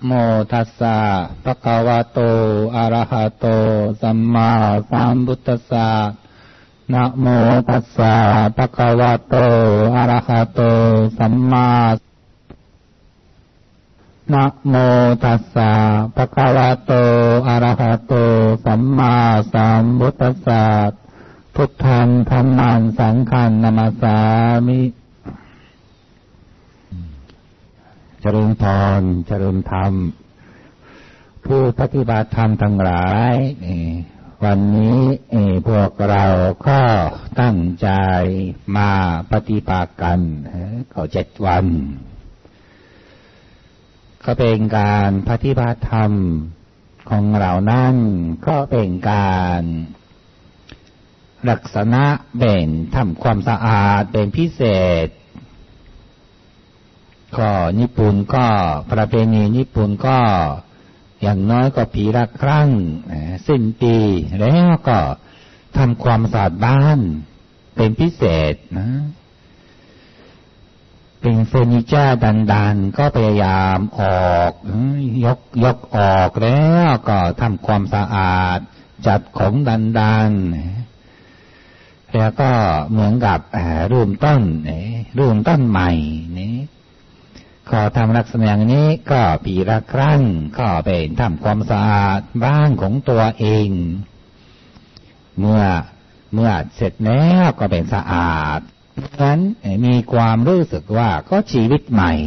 โมตัสสะภะคะวะโตอะระหะโตสัมมาสัมพุทธัสสะนะโมตัสสะภะคะวะโตอะระหะโตสัมมานะโมตัสสะภะคะวะโตอะระหะโตสัมมาสัมพุทธัสสะพุทธังธัมมังสังฆังนะมัสสามิเจริญพรเจริญธรรมผู้ปฏิบัติธรรมทั้งหลายวันนี้พวกเราก็ตั้งใจมาปฏิบัติกันก็7 วันก็เป็นการปฏิบัติธรรมของเรานั้นก็เป็นการลักษณะเป็นทำความสะอาดเป็นพิเศษก็ญี่ปุ่นก็ประเพณีญี่ปุ่นก็อย่างน้อยก็ปีละครั้งสิ้นปีแล้วก็ทำความสะอาดบ้านเป็นพิเศษนะเป็นเฟอร์นิเจอร์ดันๆก็พยายามออกยกออกแล้วก็ทำความสะอาดจัดของดันๆแล้วก็เหมือนกับเริ่มต้นใหม่นี่ก็ทำลักษณะอย่างนี้ก็ปีละครั้งก็เป็นทำความสะอาดบ้านของตัวเองเมื่อเสร็จแล้วก็เป็นสะอาดนั้นมีความรู้สึกว่าก็ชีวิตใหม่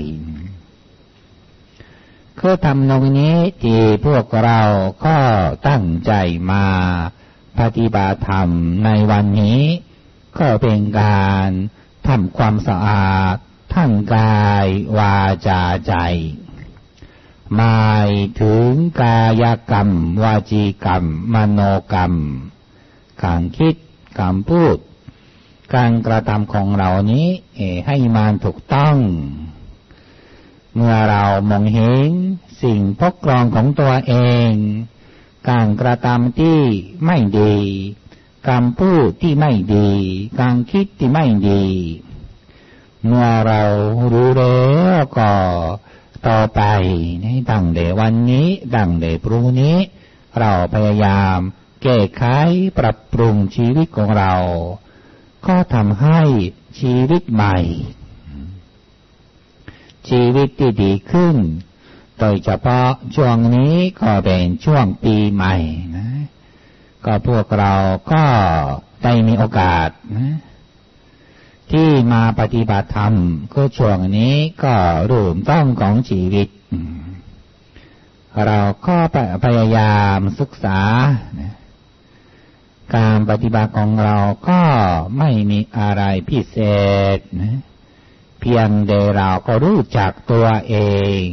คือทำตรงนี้ที่พวกเราก็ตั้งใจมาปฏิบัติธรรมในวันนี้ก็เป็นการทำความสะอาดทั้งกายวาจาใจหมายถึงกายกรรมวาจีกรรมมโนกรรมการคิดการพูดการกระทำของเรานี้ให้มันถูกต้องเมื่อเรามองเห็นสิ่งพกพร่องของตัวเองการกระทำที่ไม่ดีการพูดที่ไม่ดีการคิดที่ไม่ดีเมื่อเรารู้แล้วก็ต่อไปตั้งแต่วันนี้ตั้งแต่พรุ่งนี้เราพยายามแก้ไขปรับปรุงชีวิตของเราก็ทำให้ชีวิตใหม่ชีวิตที่ดีขึ้นโดยเฉพาะช่วงนี้ก็เป็นช่วงปีใหม่นะก็พวกเราก็ได้มีโอกาสนะที่มาปฏิบัติธรรมก็ช่วงนี้ก็เริ่มต้นของชีวิตเราก็พยายามศึกษาการปฏิบัติของเราก็ไม่มีอะไรพิเศษนะเพียงแต่เราก็รู้จักตัวเอง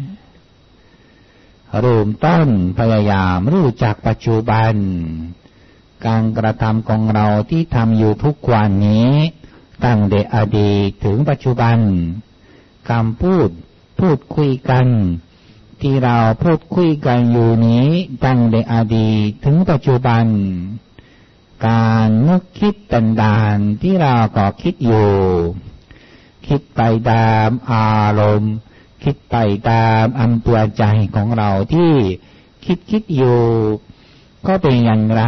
เริ่มต้นพยายามรู้จักปัจจุบันการกระทำของเราที่ทำอยู่ทุกวันนี้ตั้งแต่อดีตถึงปัจจุบันคำพูดคุยกันที่เราพูดคุยกันอยู่นี้ตั้งแต่อดีตถึงปัจจุบันการนึกคิดต่างๆที่เราก็คิดอยู่คิดไปตามอารมณ์คิดไปตามอำเภอใจของเราที่คิดอยู่ก็เป็นอย่างไร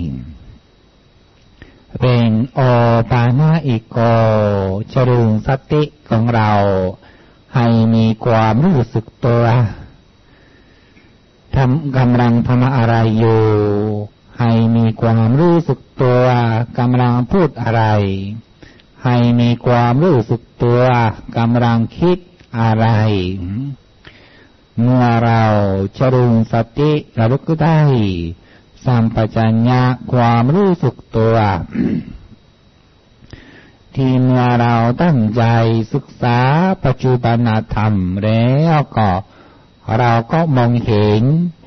เป็นโอปานาอิโกเจริญสติของเราให้มีความรู้สึกตัวกำลังทำอะไรอยู่ให้มีความรู้สึกตัวกำลังพูดอะไรให้มีความรู้สึกตัวกำลังคิดอะไรเมื่อเราเจริญสติระลึกได้สัมปชัญญะความรู้สึกตัวที่เมื่อเราตั้งใจศึกษาปัจจุบันธรรมแล้วก็เราก็มองเห็น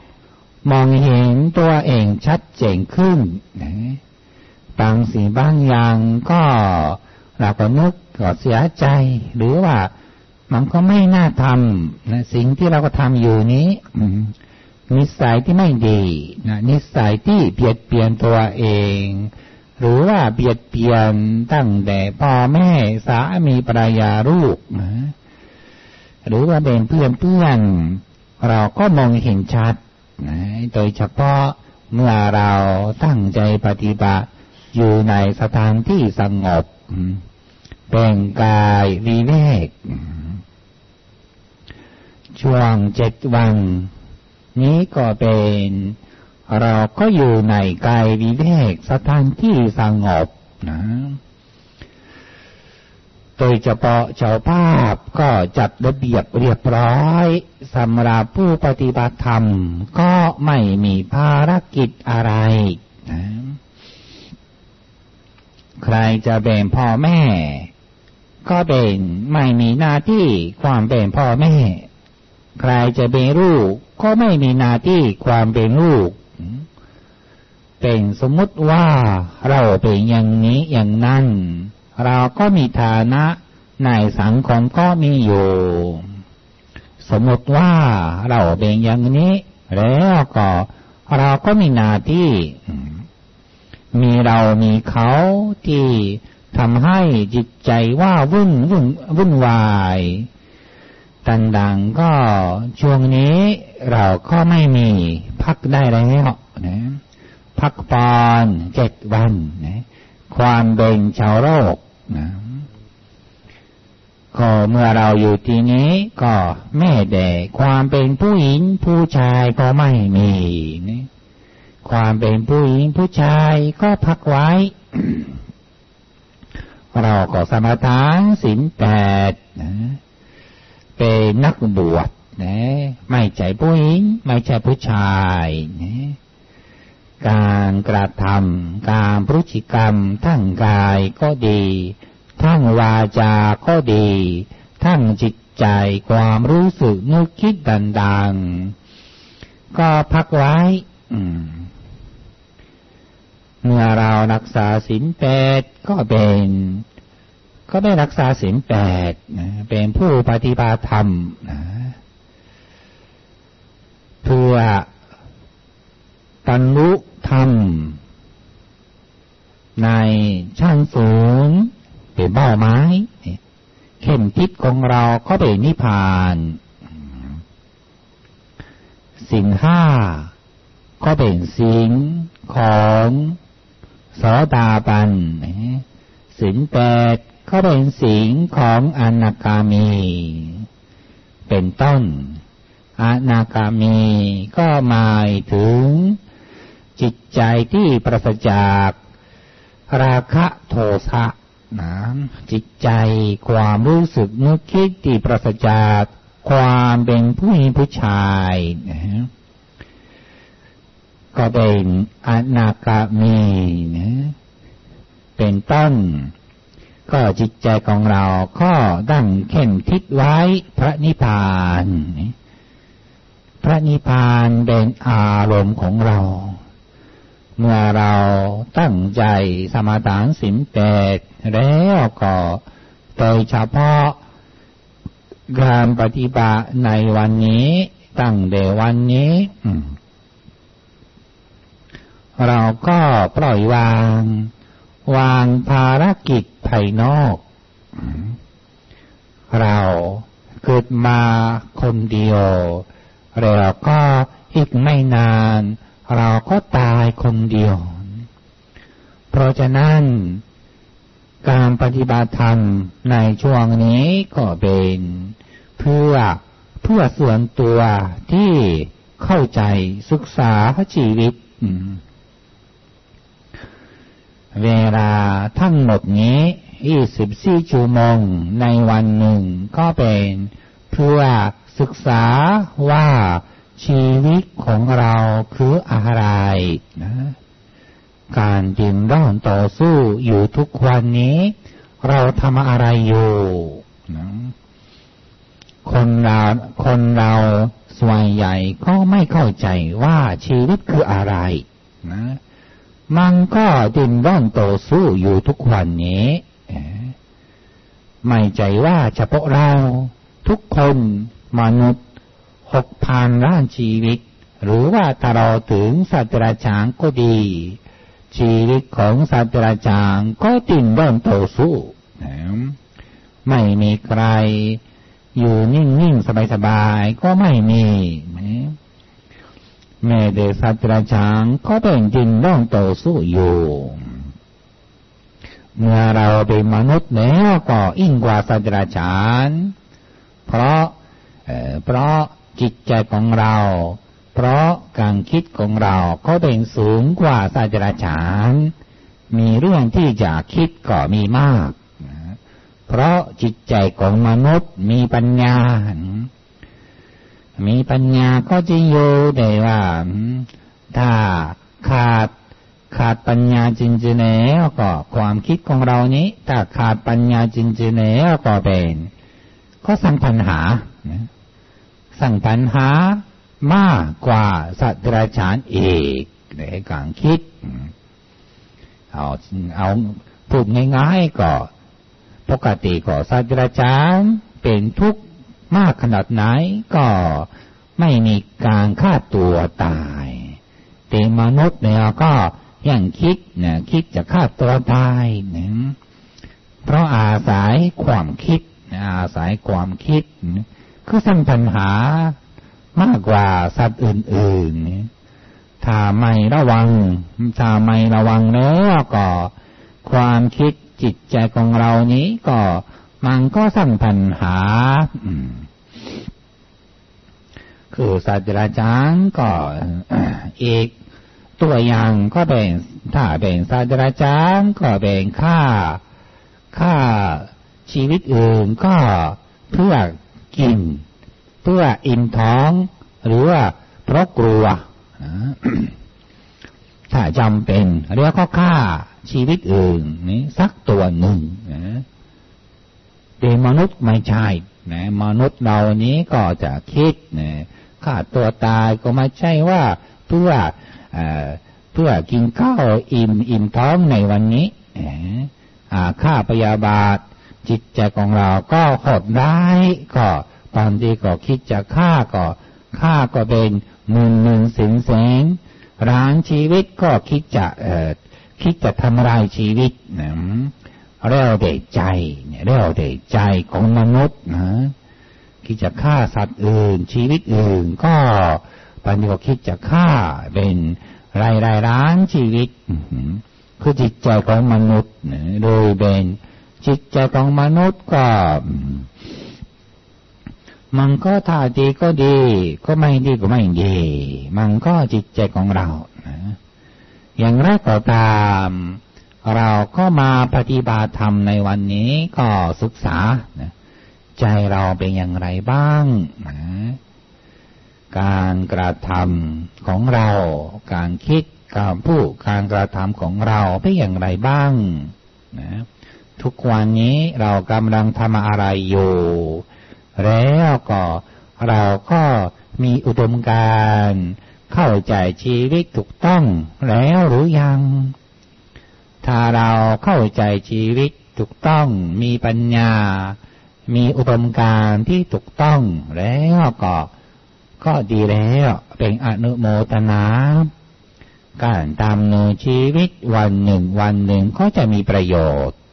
ตัวเองชัดเจนขึ้นบางสิ่งบางอย่างก็เราก็นึกก็เสียใจหรือว่ามันก็ไม่น่าทำนะสิ่งที่เราก็ทำอยู่นี้นิสัยที่ไม่ดีนะนิสัยที่เบียดเบียนตัวเองหรือว่าเบียดเบียนตั้งแต่พ่อแม่สามีภรรยาลูกนะหรือว่าเป็นเพื่อนเราก็มองเห็นชัดนะโดยเฉพาะเมื่อเราตั้งใจปฏิบัติอยู่ในสถานที่สงบเป็นกายวิเวกช่วง7 วันนี้ก็เป็นเราก็อยู่ในกายวิเวกสถานที่สงบนะโดยเฉพาะเจ้าภาพก็จัดระเบียบเรียบร้อยสำหรับผู้ปฏิบัติธรรมก็ไม่มีภารกิจอะไรนะใครจะเป็นพ่อแม่ก็เป็นไม่มีหน้าที่ความเป็นพ่อแม่ใครจะเป็นลูกก็ไม่มีหน้าที่ความเป็นลูกเป็นสมมุติว่าเราเป็นอย่างนี้อย่างนั้นเราก็มีฐานะในสังคมก็มีอยู่สมมติว่าเราเป็นอย่างนี้แล้วก็เราก็มีหน้าที่มีเรามีเขาที่ทำให้จิตใจว่าวุ่นวายต่างๆก็ช่วงนี้เราก็ไม่มีพักได้แล้วนะพักผ่อน7 วันนะความเป็นชาวโลกนะก็เมื่อเราอยู่ที่นี้ก็แม้แต่ความเป็นผู้หญิงผู้ชายก็ไม่มีนะความเป็นผู้หญิงผู้ชายก็พักไว้ เราก็สมาทานศีล8นะเป็นนักบวชนะไม่ใช่ผู้หญิงไม่ใช่ผู้ชายนะการกระทำการพฤติกรรมทั้งกายก็ดีทั้งวาจาก็ดีทั้งจิตใจความรู้สึกนึกคิดต่างๆก็พักไว้เมื่อเรารักษาศีล8ก็ได้รักษาศีล8นะเป็นผู้ปฏิบัติธรรมนะเพื่อบรรลุธรรมในชั้นสูงเป็นเป้าหมายเข็มทิศของเราก็เป็นนิพพานศีล5ก็เป็นศีลของโสดาบันศีล8ก็เป็นศีลของอนาคามีเป็นต้นอนาคามีก็หมายถึงจิตใจที่ปราศจากราคะโทสะนะจิตใจความรู้สึกนึกคิดที่ปราศจากความเป็นผู้หญิงผู้ชายนะก็เป็นอนาคามีนะเป็นต้นก็จิตใจของเราก็ตั้งเข้มทิศไว้พระนิพพานพระนิพพานเป็นอารมณ์ของเราเมื่อเราตั้งใจสมาทานศีล8แล้วก็โดยเฉพาะการปฏิบัติในวันนี้ตั้งแต่วันนี้เราก็ปล่อยวางภารกิจภายนอกเราเกิดมาคนเดียวแล้วก็อีกไม่นานเราก็ตายคนเดียวเพราะฉะนั้นการปฏิบัติธรรมในช่วงนี้ก็เป็นเพื่อส่วนตัวที่เข้าใจศึกษาชีวิตเวลาทั้งหมดนี้24 ชั่วโมงในวันหนึ่งก็เป็นเพื่อศึกษาว่าชีวิตของเราคืออะไรนะการดิ้นรนต่อสู้อยู่ทุกวันนี้เราทำอะไรอยู่นะคนเราส่วนใหญ่ก็ไม่เข้าใจว่าชีวิตคืออะไรนะมันก็ดิ้นรนต่อสู้อยู่ทุกวันนี้ไม่ใจว่าเฉพาะเราทุกคนมนุษย์6,000 ล้านชีวิตหรือว่าถ้าเราถึงสัตว์ราชาก็ดีชีวิตของสัตว์ราชาก็ดิ้นรนต่อสู้ไม่มีใครอยู่นิ่งๆสบายๆก็ไม่มีแม้แต่สัตว์ราชางก็เป็นดินต้องต่อสู้อยู่เมื่อเราเป็นมนุษย์แล้วก็ยิ่งกว่าสัตว์ราชางเพราะจิตใจของเราเพราะการคิดของเราก็เป็นสูงกว่าสัตว์ราชางมีเรื่องที่จะคิดก็มีมากเพราะจิตใจของมนุษย์มีปัญญาก็จะอยู่ได้ว่าถ้าขาดปัญญาจริงๆแล้วก็ความคิดของเรานี้ถ้าขาดปัญญาจริงๆแล้วก็สร้างปัญหามากกว่าสัตว์ราชางอีกในการคิดเอาพูดง่ายๆก็ปกติก็สัตว์ราชางเป็นทุกข์มากขนาดไหนก็ไม่มีการฆ่าตัวตายแต่มนุษย์เนี่ยก็ยังคิดจะฆ่าตัวตายเพราะอาศัยความคิดคือสร้างปัญหามากกว่าสัตว์อื่นๆถ้าไม่ระวังแล้วก็ความคิดจิตใจของเรานี้ก็มันก็สร้างปัญหาคือสัตว์ราชางก็อีกตัวอย่างก็เป็นถ้าเป็นสัตว์ราชางก็เป็นฆ่าชีวิตอื่นก็เพื่อกินเพื่ออิ่มท้องหรือว่าเพราะกลัวถ้าจำเป็นเรียกก็ฆ่าชีวิตอื่นนี่สักตัวหนึ่งแต่มนุษย์ไม่ใช่มนุษย์เรานี้ก็จะคิดฆ่าตัวตายก็ไม่ใช่ว่าเพื่อกินข้าวอิ่มท้องในวันนี้ฆ่าพยาบาทจิตใจของเราก็โหดร้ายก็บางทีก็คิดจะฆ่าก็เป็นหมื่นแสนร้างชีวิตก็คิดจะทำลายชีวิตเรื่องเด็กใจของมนุษย์คิดจะฆ่าสัตว์อื่นชีวิตอื่นก็บางทีก็คิดจะฆ่าเป็นรายล้านชีวิตคือจิตใจของมนุษย์โดยเป็นจิตใจของมนุษย์ก็มันก็ถ้าดีก็ดีก็ไม่ดีก็ไม่ดีมันก็จิตใจของเราอย่างไรก็ตามเราก็มาปฏิบัติธรรมในวันนี้ก็ศึกษาใจเราเป็นอย่างไรบ้างการกระทำของเราการคิดการพูดการกระทำของเราเป็นอย่างไรบ้างทุกวันนี้เรากำลังทำอะไรอยู่แล้วก็เราก็มีอุดมการณ์เข้าใจชีวิตถูกต้องแล้วหรือยังถ้าเราเข้าใจชีวิตถูกต้องมีปัญญามีอุดมการณ์ที่ถูกต้องแล้วก็ดีแล้วเป็นอนุโมทนาการดำเนินชีวิตวันหนึ่งก็จะมีประโยชน์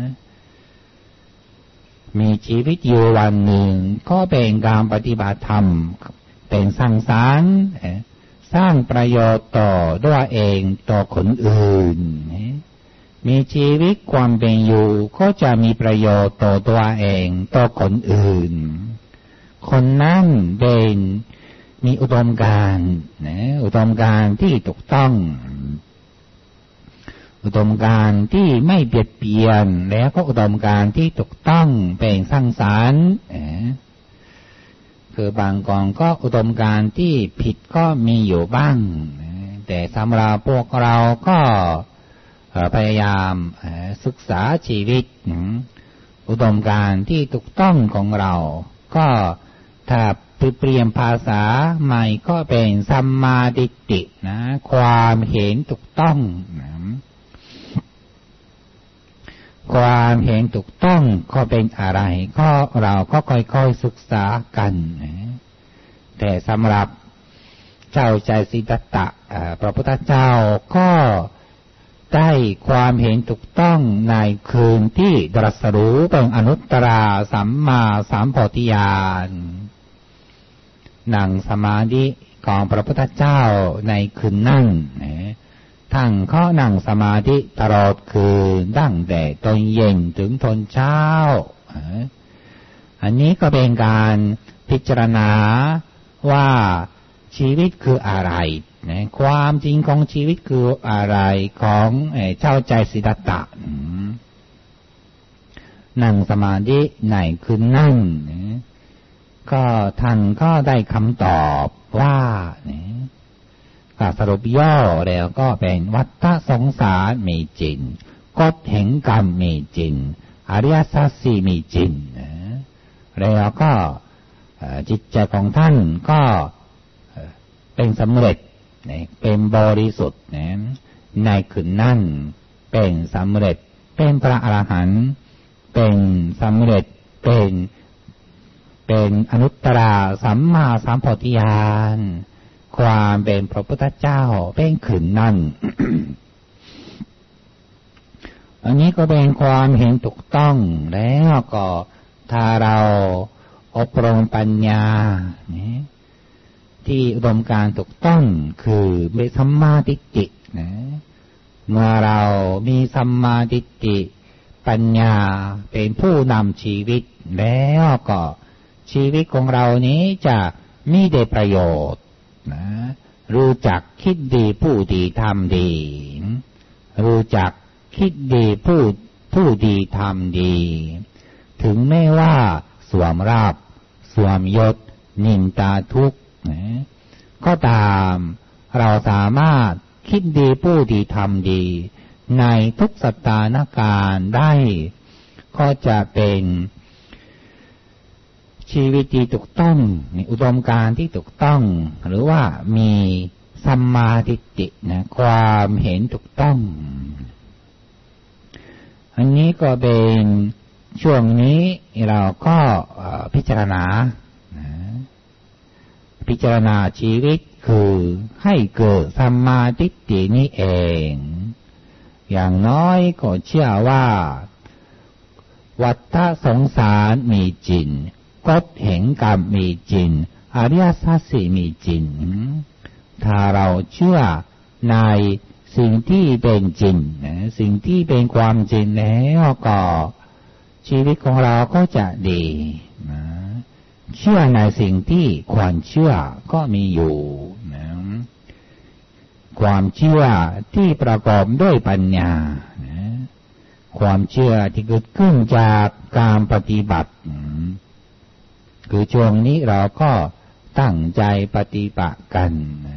มีชีวิตอยู่วันหนึ่งก็เป็นการปฏิบัติธรรมเป็นสร้างสรรค์สร้างประโยชน์ต่อตัวเองต่อคนอื่นมีชีวิตความเป็นอยู่ก็จะมีประโยชน์ต่อตัวเองต่อคนอื่นคนนั้นเป็นมีอุดมการณ์ที่ถูกต้องอุดมการณ์ที่ไม่เบียดเบียนแล้วก็อุดมการณ์ที่ถูกต้องเป็นสร้างสรรค์คือบางกองก็อุดมการณ์ที่ผิดก็มีอยู่บ้างแต่สำหรับพวกเราก็พยายามศึกษาชีวิตอุดมการณ์ที่ถูกต้องของเราก็ถ้าเปลี่ยนภาษาใหม่ก็เป็นสัมมาทิฏฐิความเห็นถูกต้องความเห็นถูกต้องก็เป็นอะไรก็เราก็ค่อยๆศึกษากันแต่สำหรับเจ้าใจสิทธัตถะพระพุทธเจ้าก็ได้ความเห็นถูกต้องในคืนที่ตรัสรู้เป็นอนุตตรสัมมาสัมโพธิญาณนั่งสมาธิของพระพุทธเจ้าในคืนนั้นท่านก็นั่งสมาธิตลอดคืนตั้งแต่ตอนเย็นถึงตอนเช้าอันนี้ก็เป็นการพิจารณาว่าชีวิตคืออะไรความจริงของชีวิตคืออะไรของเจ้าใจสิทธัตถะนั่งสมาธิในคืนนั่งก็ท่านก็ได้คำตอบว่าก็สรุปย่อแล้วก็เป็นวัฏสงสารมีจริงกฎแห่งกรรมมีจริงอริยสัจสี่มีจริงแล้วก็จิตใจของท่านก็เป็นสำเร็จเป็นบริสุทธิ์ในคืนนั้นเป็นสำเร็จเป็นพระอรหันต์เป็นสำเร็จเป็นอนุตตรสัมมาสัมโพธิญาณความเป็นพระพุทธเจ้าเป็นคืนนั้น อันนี้ก็เป็นความเห็นถูกต้องแล้วก็ถ้าเราอบรมปัญญาที่อุดมการถูกต้องคือมีสัมมาทิฏฐิเมื่อเรามีสัมมาทิฏฐิปัญญาเป็นผู้นำชีวิตแล้วก็ชีวิตของเรานี้จะมีได้ประโยชน์รู้จักคิดดีพูดดีทำดีรู้จักคิดดีพูดดีทำดีถึงแม้ว่าสวมราบสวมยศนินตาทุกข์ก็ตามเราสามารถคิดดีพูดดีทำดีในทุกสถานการณ์ได้ก็จะเป็นชีวิตที่ถูกต้องอุดมการณ์ที่ถูกต้องหรือว่ามีสัมมาทิฏฐิความเห็นถูกต้องอันนี้ก็เป็นช่วงนี้เราก็พิจารณาชีวิตคือให้เกิดสัมมาทิฏฐินี้เองอย่างน้อยก็เชื่อว่าวัฏสงสารมีจริงกฎแห่งกรรมมีจริงอริยสัจสี่มีจริงถ้าเราเชื่อในสิ่งที่เป็นจริงสิ่งที่เป็นความจริงแล้วก็ชีวิตของเราก็จะดีเชื่อในสิ่งที่ควรเชื่อก็มีอยู่ความเชื่อที่ประกอบด้วยปัญญาความเชื่อที่เกิดขึ้นจากการปฏิบัติคือช่วงนี้เราก็ตั้งใจปฏิบัติกัน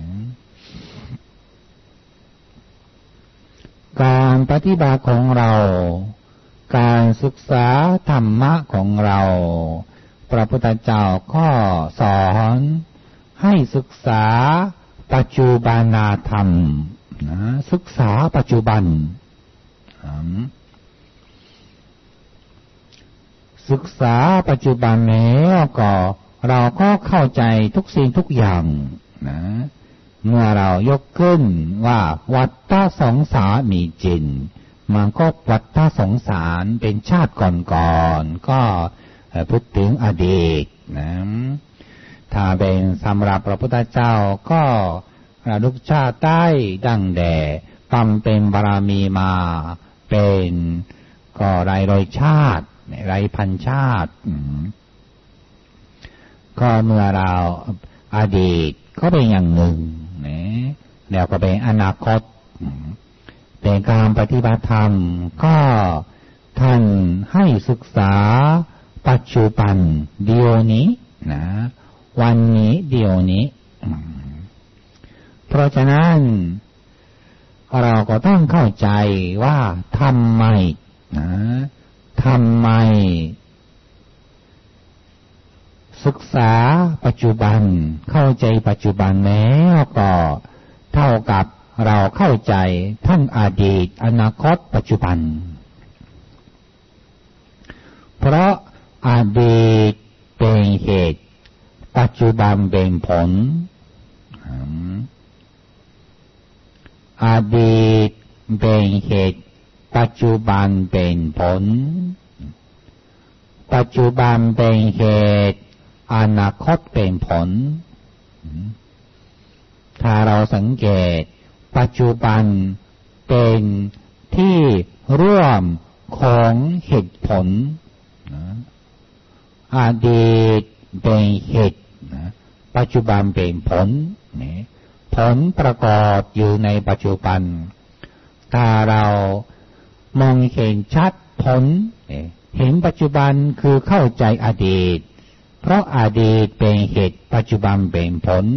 การปฏิบัติของเราการศึกษาธรรมะของเราพระพุทธเจ้าก็สอนให้ศึกษาปัจจุบันธรรมศึกษาปัจจุบันศึกษาปัจจุบันแล้วก็เราก็เข้าใจทุกสิ่งทุกอย่างเมื่อเรายกขึ้นว่าวัฏสงสารมีจริงมันก็วัฏสงสารเป็นชาติก่อนๆก็พูดถึงอดีตถ้าเป็นสำหรับพระพุทธเจ้าก็ระลึกชาติได้ดังแด่บำเพ็ญบารมีมาเป็นก็หลายชาติหลายพันชาติก็เมื่อเราอดีตก็เป็นอย่างหนึ่งแล้วก็เป็นอนาคตเป็นการปฏิบัติธรรมก็ท่านให้ศึกษาปัจจุบันเดี๋ยวนี้วันนี้เดี๋ยวนี้เพราะฉะนั้นเราก็ต้องเข้าใจว่าทำไมศึกษาปัจจุบันเข้าใจปัจจุบันแล้วก็เท่ากับเราเข้าใจทั้งอดีตอนาคตปัจจุบันเพราะอดีตเป็นเหตุปัจจุบันเป็นผลอดีตเป็นเหตุปัจจุบันเป็นผลปัจจุบันเป็นเหตุอนาคตเป็นผลสังเกตปัจจุบันเป็นที่ร่วมของเหตุผลอดีตเป็นเหตุปัจจุบันเป็นผลผลประกอบอยู่ในปัจจุบันถ้าเรามองเห็นชัดผลเห็นปัจจุบันคือเข้าใจอดีตเพราะอดีตเป็นเหตุปัจจุบันเป็นผล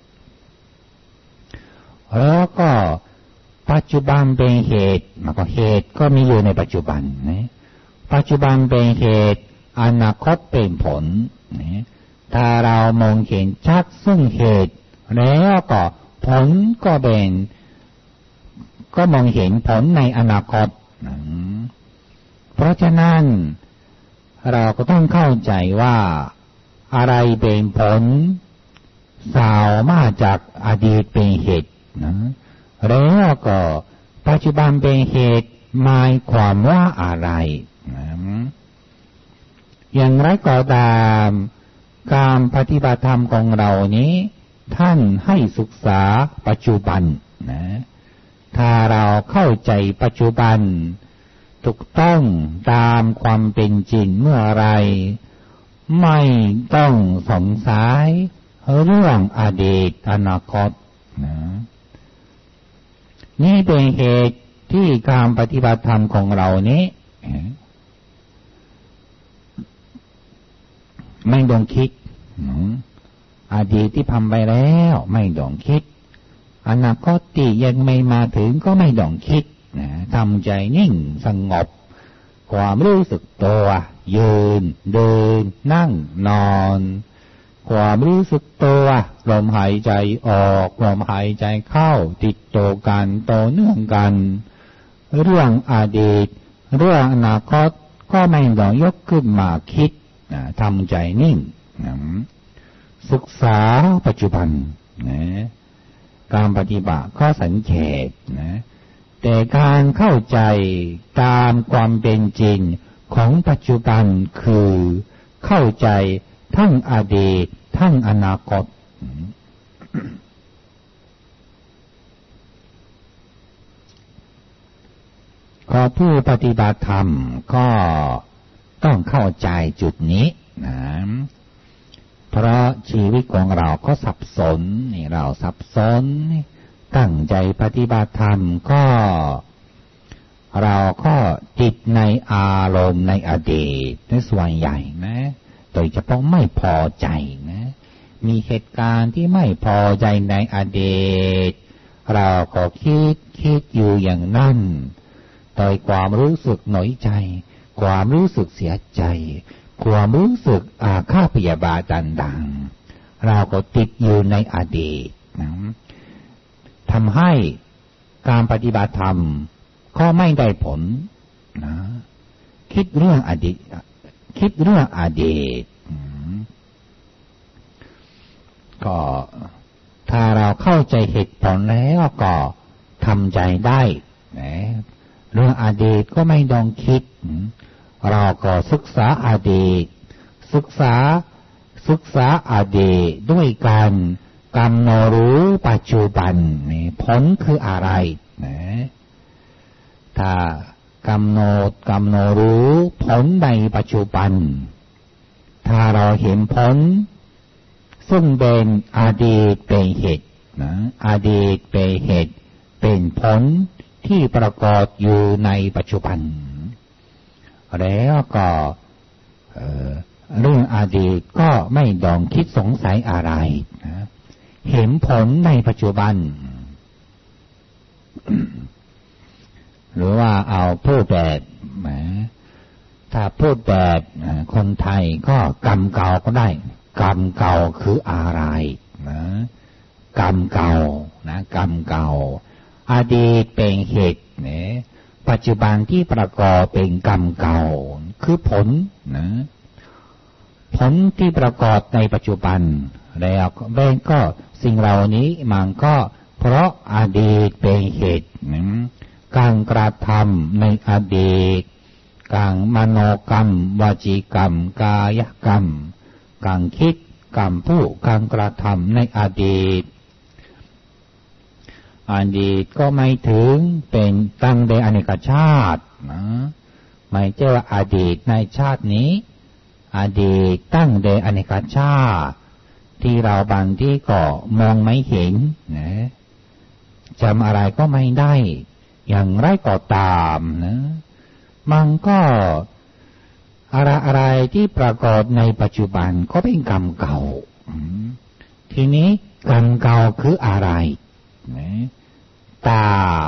แล้วก็ปัจจุบันเป็นเหตุมันก็เหตุก็มีอยู่ในปัจจุบันนะปัจจุบันเป็นเหตุอนาคตเป็นผลนะถ้าเรามองเห็นชัดซึ่งเหตุแล้วก็ผลก็เป็นก็มองเห็นผลในอนาคตเพราะฉะนั้นเราก็ต้องเข้าใจว่าอะไรเป็นผลสาวมาจากอดีตเป็นเหตุนะแล้วก็ปัจจุบันเป็นเหตุหมายความว่าอะไรนะอย่างไรก็ตามการปฏิบัติธรรมของเรานี้ท่านให้ศึกษาปัจจุบันนะถ้าเราเข้าใจปัจจุบันถูกต้องตามความเป็นจริงเมื่อไรไม่ต้องสงสัยเรื่องอดีตอนาคตนะนี่เป็นเหตุที่การปฏิบัติธรรมของเรานี้ไม่ต้องคิดอดีตที่ทำไปแล้วไม่ต้องคิดอนาคตที่ยังไม่มาถึงก็ไม่ต้องคิดทำใจนิ่งสงบความรู้สึกตัวยืนเดินนั่งนอนความรู้สึกตัวลมหายใจออกลมหายใจเข้าติดต่อกันต่อเนื่องกันเรื่องอดีตเรื่องอนาคตก็ไม่ต้องยกขึ้นมาคิดทำใจนิ่งศึกษาปัจจุบันการปฏิบัติก็สังเกตแต่การเข้าใจตามความเป็นจริงของปัจจุบันคือเข้าใจทั้งอดีตทั้งอนาคตก็ผู้ปฏิบัติธรรมก็ต้องเข้าใจจุดนี้นะเพราะชีวิตของเราก็สับสนนี่เราสับสนตั้งใจปฏิบัติธรรมก็เราก็ติดในอารมณ์ในอดีตในส่วนใหญ่นะโดยเฉพาะไม่พอใจนะมีเหตุการณ์ที่ไม่พอใจในอดีตเราก็คิดอยู่อย่างนั้นโดยความรู้สึกหน่อยใจความรู้สึกเสียใจความรู้สึกอาฆาตพยาบาทต่างๆเราก็ติดอยู่ในอดีตนะทำให้การปฏิบัติธรรมก็ไม่ได้ผลนะคิดเรื่องอดีตก็ถ้าเราเข้าใจเหตุผลแล้วก็ทำใจได้นะเรื่องอดีตก็ไม่ต้องคิดเราก็ศึกษาอดีตศึกษาอดีตด้วยการกำหนดรู้ปัจจุบันนี่ผลคืออะไรนะถ้ากำหนดรู้ผลในปัจจุบันถ้าเราเห็นผลซึ่งเป็นอดีตเป็นเหตุนะอดีตเป็นเหตุเป็นผลที่ประกอบอยู่ในปัจจุบันแล้วก็เรื่องอดีตก็ไม่ต้องคิดสงสัยอะไรนะเห็นผลในปัจจุบัน หรือว่าเอาพูดแบบถ้าพูดแบบคนไทยก็กรรมเก่าก็ได้กรรมเก่าคืออะไรนะกรรมเก่านะกรรมเก่าอดีตเป็นเหตุนะปัจจุบันที่ประกอบเป็นกรรมเก่าคือผลนะผลที่ประกอบในปัจจุบันแล้วก็สิ่งเหล่านี้มันก็เพราะอดีตเป็นเหตุนะการกระทำในอดีตการมโนกรรมวจีกรรมกายกรรมการคิดการพูดการกระทำในอดีตอดีตก็ไม่ถึงเป็นตั้งแต่อเนกชาตินะไม่ใช่ว่าอดีตในชาตินี้อดีตตั้งแต่อเนกชาติที่เราบางที่ก็มองไม่เห็นนะจำอะไรก็ไม่ได้อย่างไรก็ตามนะมันก็อะไรที่ปรากฏในปัจจุบันก็เป็นกรรมเก่าทีนี้กรรมเก่าคืออะไรตา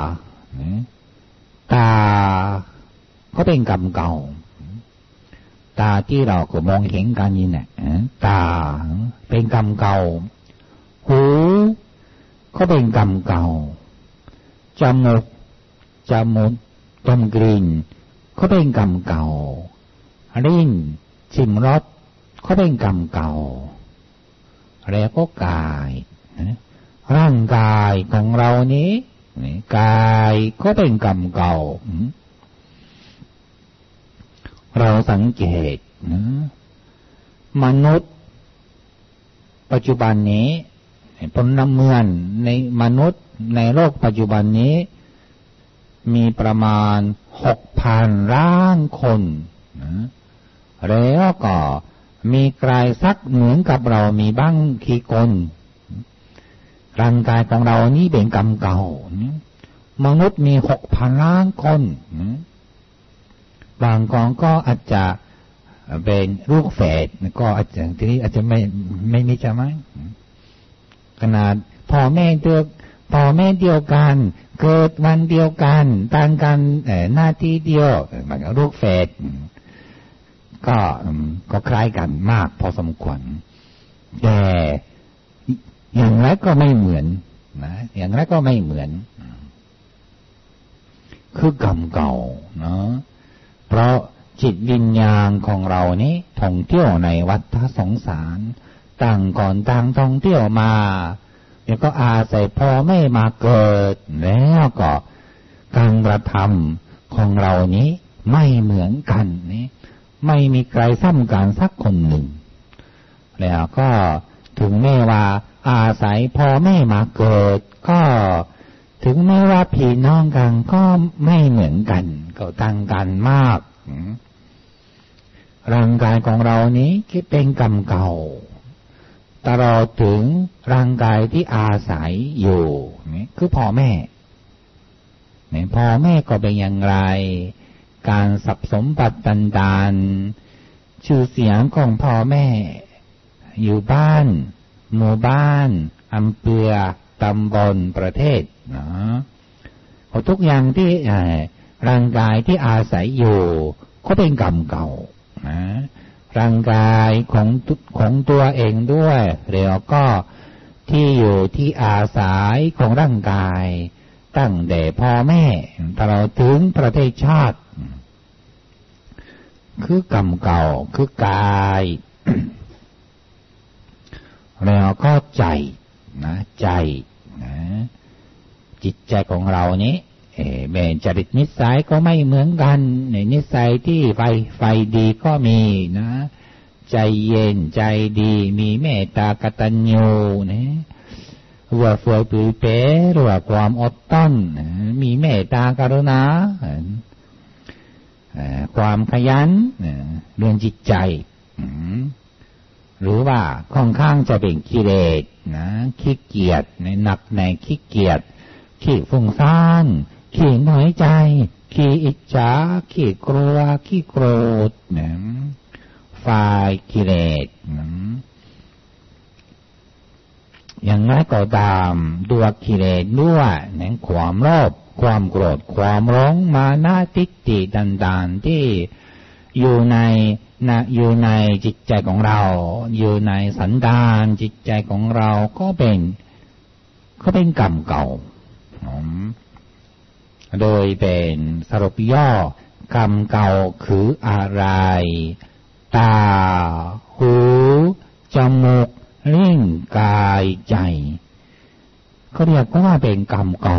ก็เป็นกรรมเก่าตาที่เราก็มองเห็นกันนี่แหละตาเป็นกรรมเก่าหูก็เป็นกรรมเก่าจมูกดมกลิ่นก็เป็นกรรมเก่าลิ้นชิมรสก็เป็นกรรมเก่าแล้วก็กายร่างกายของเรานี้กายก็เป็นกรรมเก่าเราสังเกตมนุษย์ปัจจุบันนี้พลเมืองในมนุษย์ในโลกปัจจุบันนี้มีประมาณ 6,000 ล้านคนแล้วก็มีใครสักเหมือนกับเรามีบ้างกี่คนร่างกายของเรานี้เป็นกรรมเก่ามนุษย์มี 6,000 ล้านคนบางคนก็อาจจะเป็นลูกแฝดก็อาจจะทีนี้อาจจะไม่จะมั้งขนาดพ่อแม่เดียวกันเกิดวันเดียวกันต่างกันหน้าที่เดียวมันก็ลูกแฝดก็คล้ายกันมากพอสมควรแต่อย่างไรก็ไม่เหมือนนะอย่างไรก็ไม่เหมือนคือกรรมเก่าเนาะเพราะจิตวิญญาณของเรานี้ท่องเที่ยวในวัฏสงสารต่างก่อนต่างท่องเที่ยวมาแล้วก็อาศัยพ่อแม่มาเกิดแล้วก็การกระทำของเรานี้ไม่เหมือนกันนี่ไม่มีใครซ้ำกันสักคนหนึ่งแล้วก็ถึงแม้ว่าอาศัยพ่อแม่มาเกิดก็ถึงแม้ว่าพี่น้องกันก็ไม่เหมือนกันก็ต่างกันมากร่างกายของเรานี้ที่เป็นกรรมเก่าตลอดถึงร่างกายที่อาศัยอยู่นี่คือพ่อแม่พ่อแม่ก็เป็นอย่างไรการทรัพย์สมบัติต่างๆชื่อเสียงของพ่อแม่อยู่บ้านหมู่บ้านอำเภอตำบลประเทศนะทุกอย่างที่ร่างกายที่อาศัยอยู่ก็เป็นกรรมเก่านะร่างกายของตัวเองด้วยแล้วก็ที่อยู่ที่อาศัยของร่างกายตั้งแต่พ่อแม่ตลอดถึงประเทศชาติคือกรรมเก่าคือกาย แล้วก็ใจนะใจนะจิตใจของเรานี้แม้จริตนิสัยก็ไม่เหมือนกันในนิสัยที่ไฟดีก็มีนะใจเย็นใจดีมีเมตตากตัญญูนะรัวเฟื่อยปุ๋ยเป๋หรือว่าความอดทนมีเมตตากรุณาความขยันเรื่องจิตใจหรือว่าค่อนข้างจะเป็นกิเลสนะขี้เกียจหนักในขี้เกียจขี้ฟุ้งซ่านขี้น้อยใจขี้อิจฉาขี้กลัวขี้โกรธนะฝ่ายกิเลสอย่างไรก็ตามตัวกิเลสด้วยนะความโลภความโกรธความหลงมานะทิฏฐิต่างๆที่อยู่ในจิตใจของเราอยู่ในสันดานจิตใจของเราก็เป็นกรรมเก่าโดยเป็นสรุปย่อกรรมเก่าคืออะไรตาหูจมูกลิ้นกายใจเขาเรียกว่าเป็นกรรมเก่า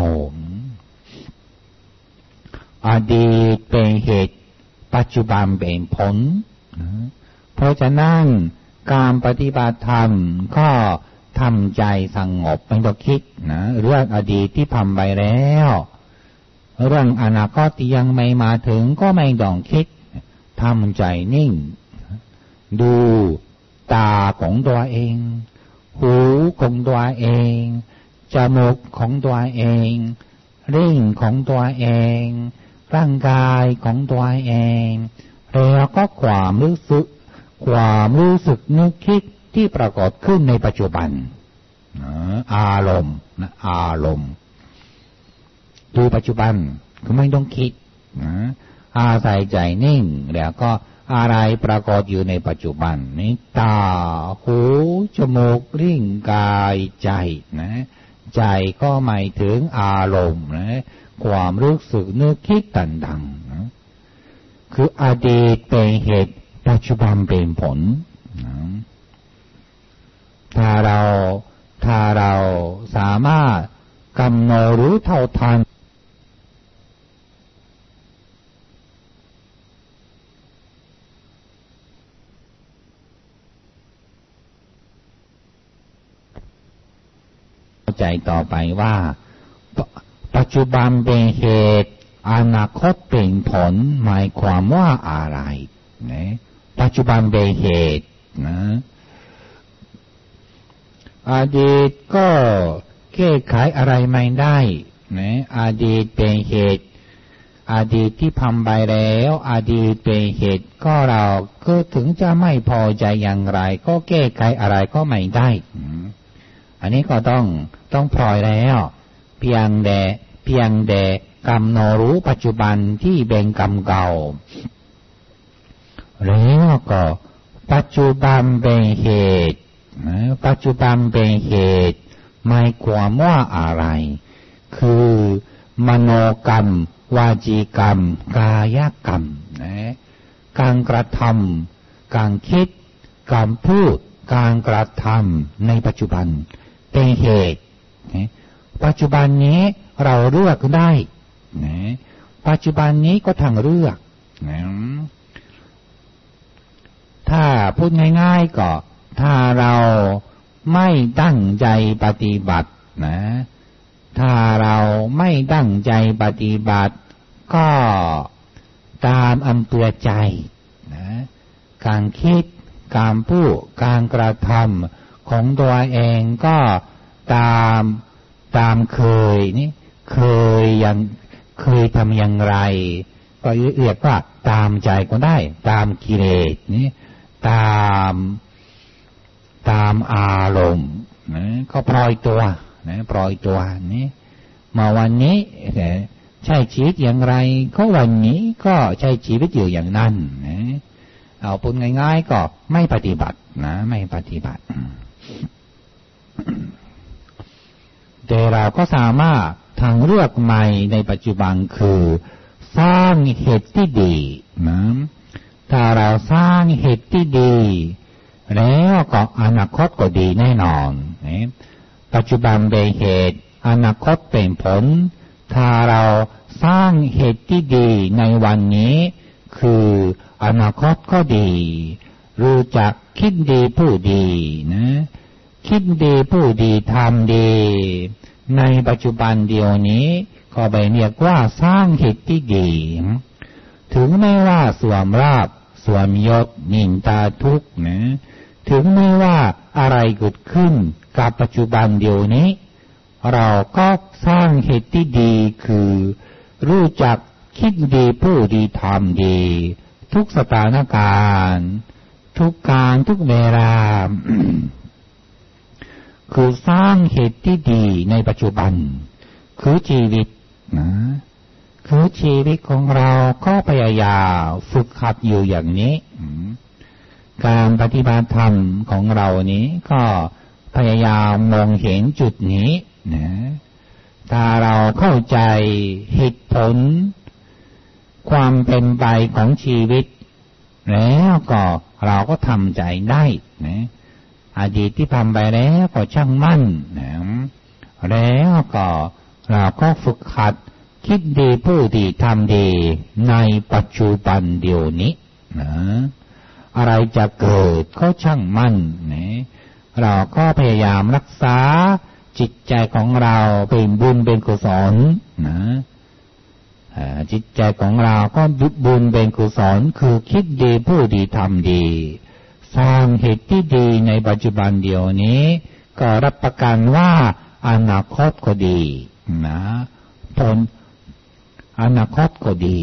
อดีตเป็นเหตุปัจจุบันเป็นผลเพราะฉะนั้นการปฏิบัติธรรมก็ทำใจสงบไม่ต้องคิดนะเรื่องอดีตที่ทำไปแล้วเรื่องอนาคตที่ยังไม่มาถึงก็ไม่ต้องคิดทำใจนิ่งดูตาของตัวเองหูของตัวเองจมูกของตัวเองลิ้นของตัวเองร่างกายของตัวเองแล้วก็ความรู้สึกนึกคิดที่ปรากฏขึ้นในปัจจุบันอารมณ์อารมณ์ดูปัจจุบันคือไม่ต้องคิดอาศัยใจนิ่งแล้วก็อะไรปรากฏอยู่ในปัจจุบันนี้ตาหูจมูกลิ้นกายใจนะใจก็หมายถึงอารมณ์นะความรู้สึกนึกคิดต่างๆนะคืออดีตเป็นเหตุปัจจุบันเป็นผลนะถ้าเราสามารถกำหนดรู้เท่าทันใจต่อไปว่าปัจจุบันเป็นเหตุอนาคตเป็นผลหมายความว่าอะไรนะปัจจุบันเป็นเหตุนะอดีตก็แก้ไขอะไรไม่ได้นะอดีตเป็นเหตุอดีตที่ทำไปแล้วอดีตเป็นเหตุก็เราก็ถึงจะไม่พอใจอย่างไรก็แก้ไขอะไรก็ไม่ได้อันนี้ก็ต้องปล่อยแล้วเพียงแต่กำหนดรู้ปัจจุบันที่เป็นกรรมเก่าแล้วก็ปัจจุบันเป็นเหตุปัจจุบันเป็นเหตุหมายความว่าอะไรคือมโนกรรมวาจีกรรมกายกรรมการกระทำการคิดการพูดการกระทำในปัจจุบันเป็นเหตุปัจจุบันนี้เราเลือกได้ปัจจุบันนี้ก็ทางเลือกถ้าพูดง่ายๆก็ถ้าเราไม่ตั้งใจปฏิบัตินะถ้าเราไม่ตั้งใจปฏิบัติก็ตามอำเภอใจนะการคิดการพูดการกระทำของตัวเองก็ตามเคยทำอย่างไรก็เรียกว่าตามใจก็ได้ตามกิเลสนี่ตามอารมณ์นะก็ปล่อยตัวนี่มาวันนี้ใช้ชีวิตอย่างไรก็วันนี้ก็ใช้ชีวิตอยู่อย่างนั้นนะเอาพูดง่ายๆก็ไม่ปฏิบัตินะไม่ปฏิบัติแต่เราก็สามารถทางเลือกใหม่ในปัจจุบันคือสร้างเหตุที่ดีนะถ้าเราสร้างเหตุที่ดีแล้วก็อนาคตก็ดีแน่นอนปัจจุบันเป็นเหตุอนาคตเป็นผลถ้าเราสร้างเหตุที่ดีในวันนี้คืออนาคตก็ดีรู้จักคิดดีพูดดีนะคิดดีพูดดีทำดีในปัจจุบันเดียวนี้ก็ไปเรียกว่าสร้างเหตุที่ดีถึงไม่ว่าสวมราบสวมยศนินทาทุกข์นะถึงไม่ว่าอะไรเกิดขึ้นกับปัจจุบันเดียวนี้เราก็สร้างเหตุที่ดีคือรู้จักคิดดีพูดดีทำดีทุกสถานการณ์ทุกการทุกเวลา คือสร้างเหตุที่ดีในปัจจุบันคือชีวิตนะคือชีวิตของเราก็พยายามฝึกหัดอยู่อย่างนี้การปฏิบัติธรรมของเรานี้ก็พยายามมองเห็นจุดนี้นะถ้าเราเข้าใจเหตุผลความเป็นไปของชีวิตแล้วก็เราก็ทำใจได้นะอดีตที่ทำไปแล้วก็ช่างมั่นนะแล้วก็เราก็ฝึกหัดคิดดีพูดดีทำดีในปัจจุบันเดียวนี้นะอะไรจะเกิดก็ช่างมั่นนะเราก็พยายามรักษาจิตใจของเราเป็นบุญเป็นกุศลนะจิตใจของเราก็บุญเป็นกุศลคือคิดดีพูดดีทำดีสร้างเหตุที่ดีในปัจจุบันเดียวนี้ก็รับประกันว่าอนาคตก็ดีนะผลอนาคตก็ดี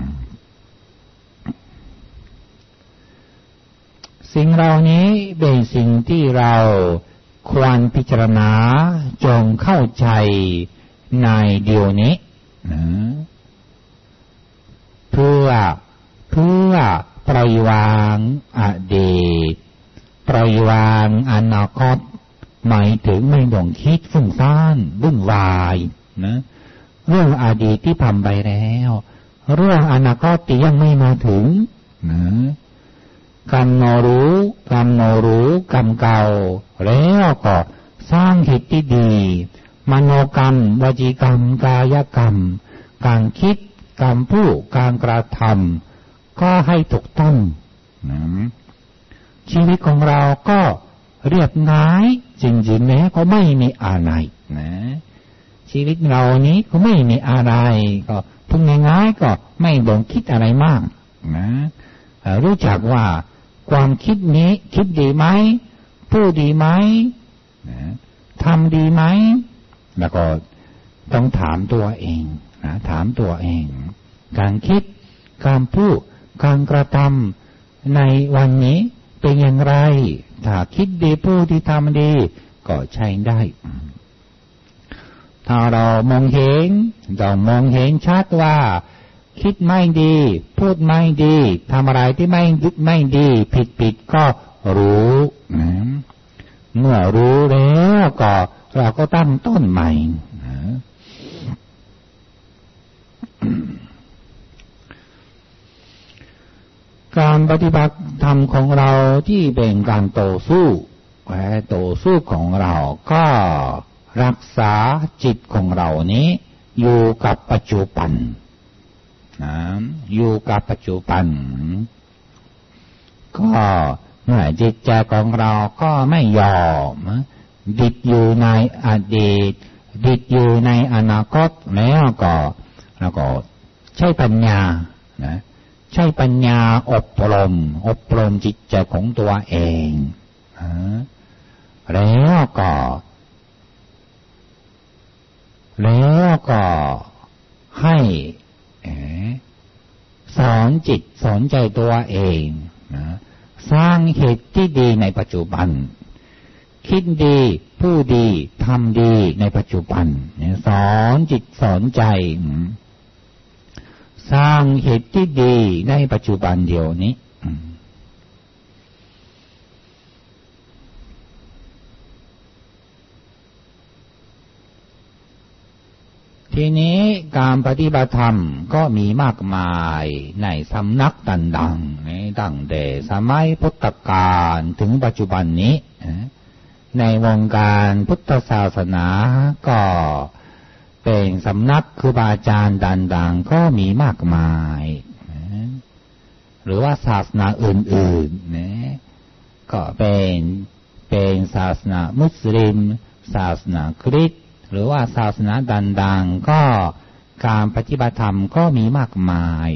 สิ่งเหล่านี้เป็นสิ่งที่เราควรพิจารณาจงเข้าใจในเดี๋ยวนี้นะเพื่อปล่อยวางอดีตปล่อยวางอนาคตหมายถึงไม่ต้องคิดฟุ้งซ่านวุ่นวายนะเรื่องอดีตที่ผ่านไปแล้วเรื่องอนาคตที่ยังไม่มาถึงนะกรรมโนรู้กรรมเก่าแล้วก็สร้างเหตุที่ดีมโนกรรมวจีกรรมกายกรรมการคิดการพูดการกระทำก็ให้ถูกต้องนะชีวิตของเราก็เรียบง่ายจริงๆแล้วก็ไม่มีอะไรนะชีวิตเรานี้ก็ไม่มีอะไรก็พูดง่ายๆก็ไม่ต้องคิดอะไรมากนะรู้จักว่าความคิดนี้คิดดีไหมพูดดีไหมทำดีไหมแล้วก็ต้องถามตัวเองนะถามตัวเองการคิดการพูดการกระทำในวันนี้เป็นอย่างไรถ้าคิดดีพูดดีทำดีก็ใช้ได้ถ้าเรามองเห็นชัดว่าคิดไม่ดีพูดไม่ดีทำอะไรที่ไม่ดีผิดก็รู้นะเมื่อรู้แล้วก็เราก็ตั้งต้นใหม่นะการปฏิบัติธรรมของเราที่เป็นการต่อสู้ของเราก็รักษาจิตของเรานี้อยู่กับปัจจุบันอยู่กับปัจจุบันก็เมื่อจิตใจของเราก็ไม่ยอมติดอยู่ในอดีตติดอยู่ในอนาคตแล้วก็ใช้ปัญญานะใช้ปัญญาอบรมจิตใจของตัวเองแล้วก็ให้สอนจิตสอนใจตัวเองนะสร้างเหตุที่ดีในปัจจุบันคิดดีพูดดีทำดีในปัจจุบันสอนจิตสอนใจสร้างเหตุที่ดีในปัจจุบันเดียวนี้ทีนี้การปฏิบัติธรรมก็มีมากมายในสำนักต่างๆตั้งแต่สมัยพุทธกาลถึงปัจจุบันนี้ในวงการพุทธศาสนาก็เป็นสำนักครูบาอาจารย์ต่างๆก็มีมากมายหรือว่าศาสนาอื่นๆก็เป็นศาสนามุสลิมศาสนาคริสต์หรือว่าศาสนาต่างๆก็การปฏิบัติธรรมก็มีมากมาย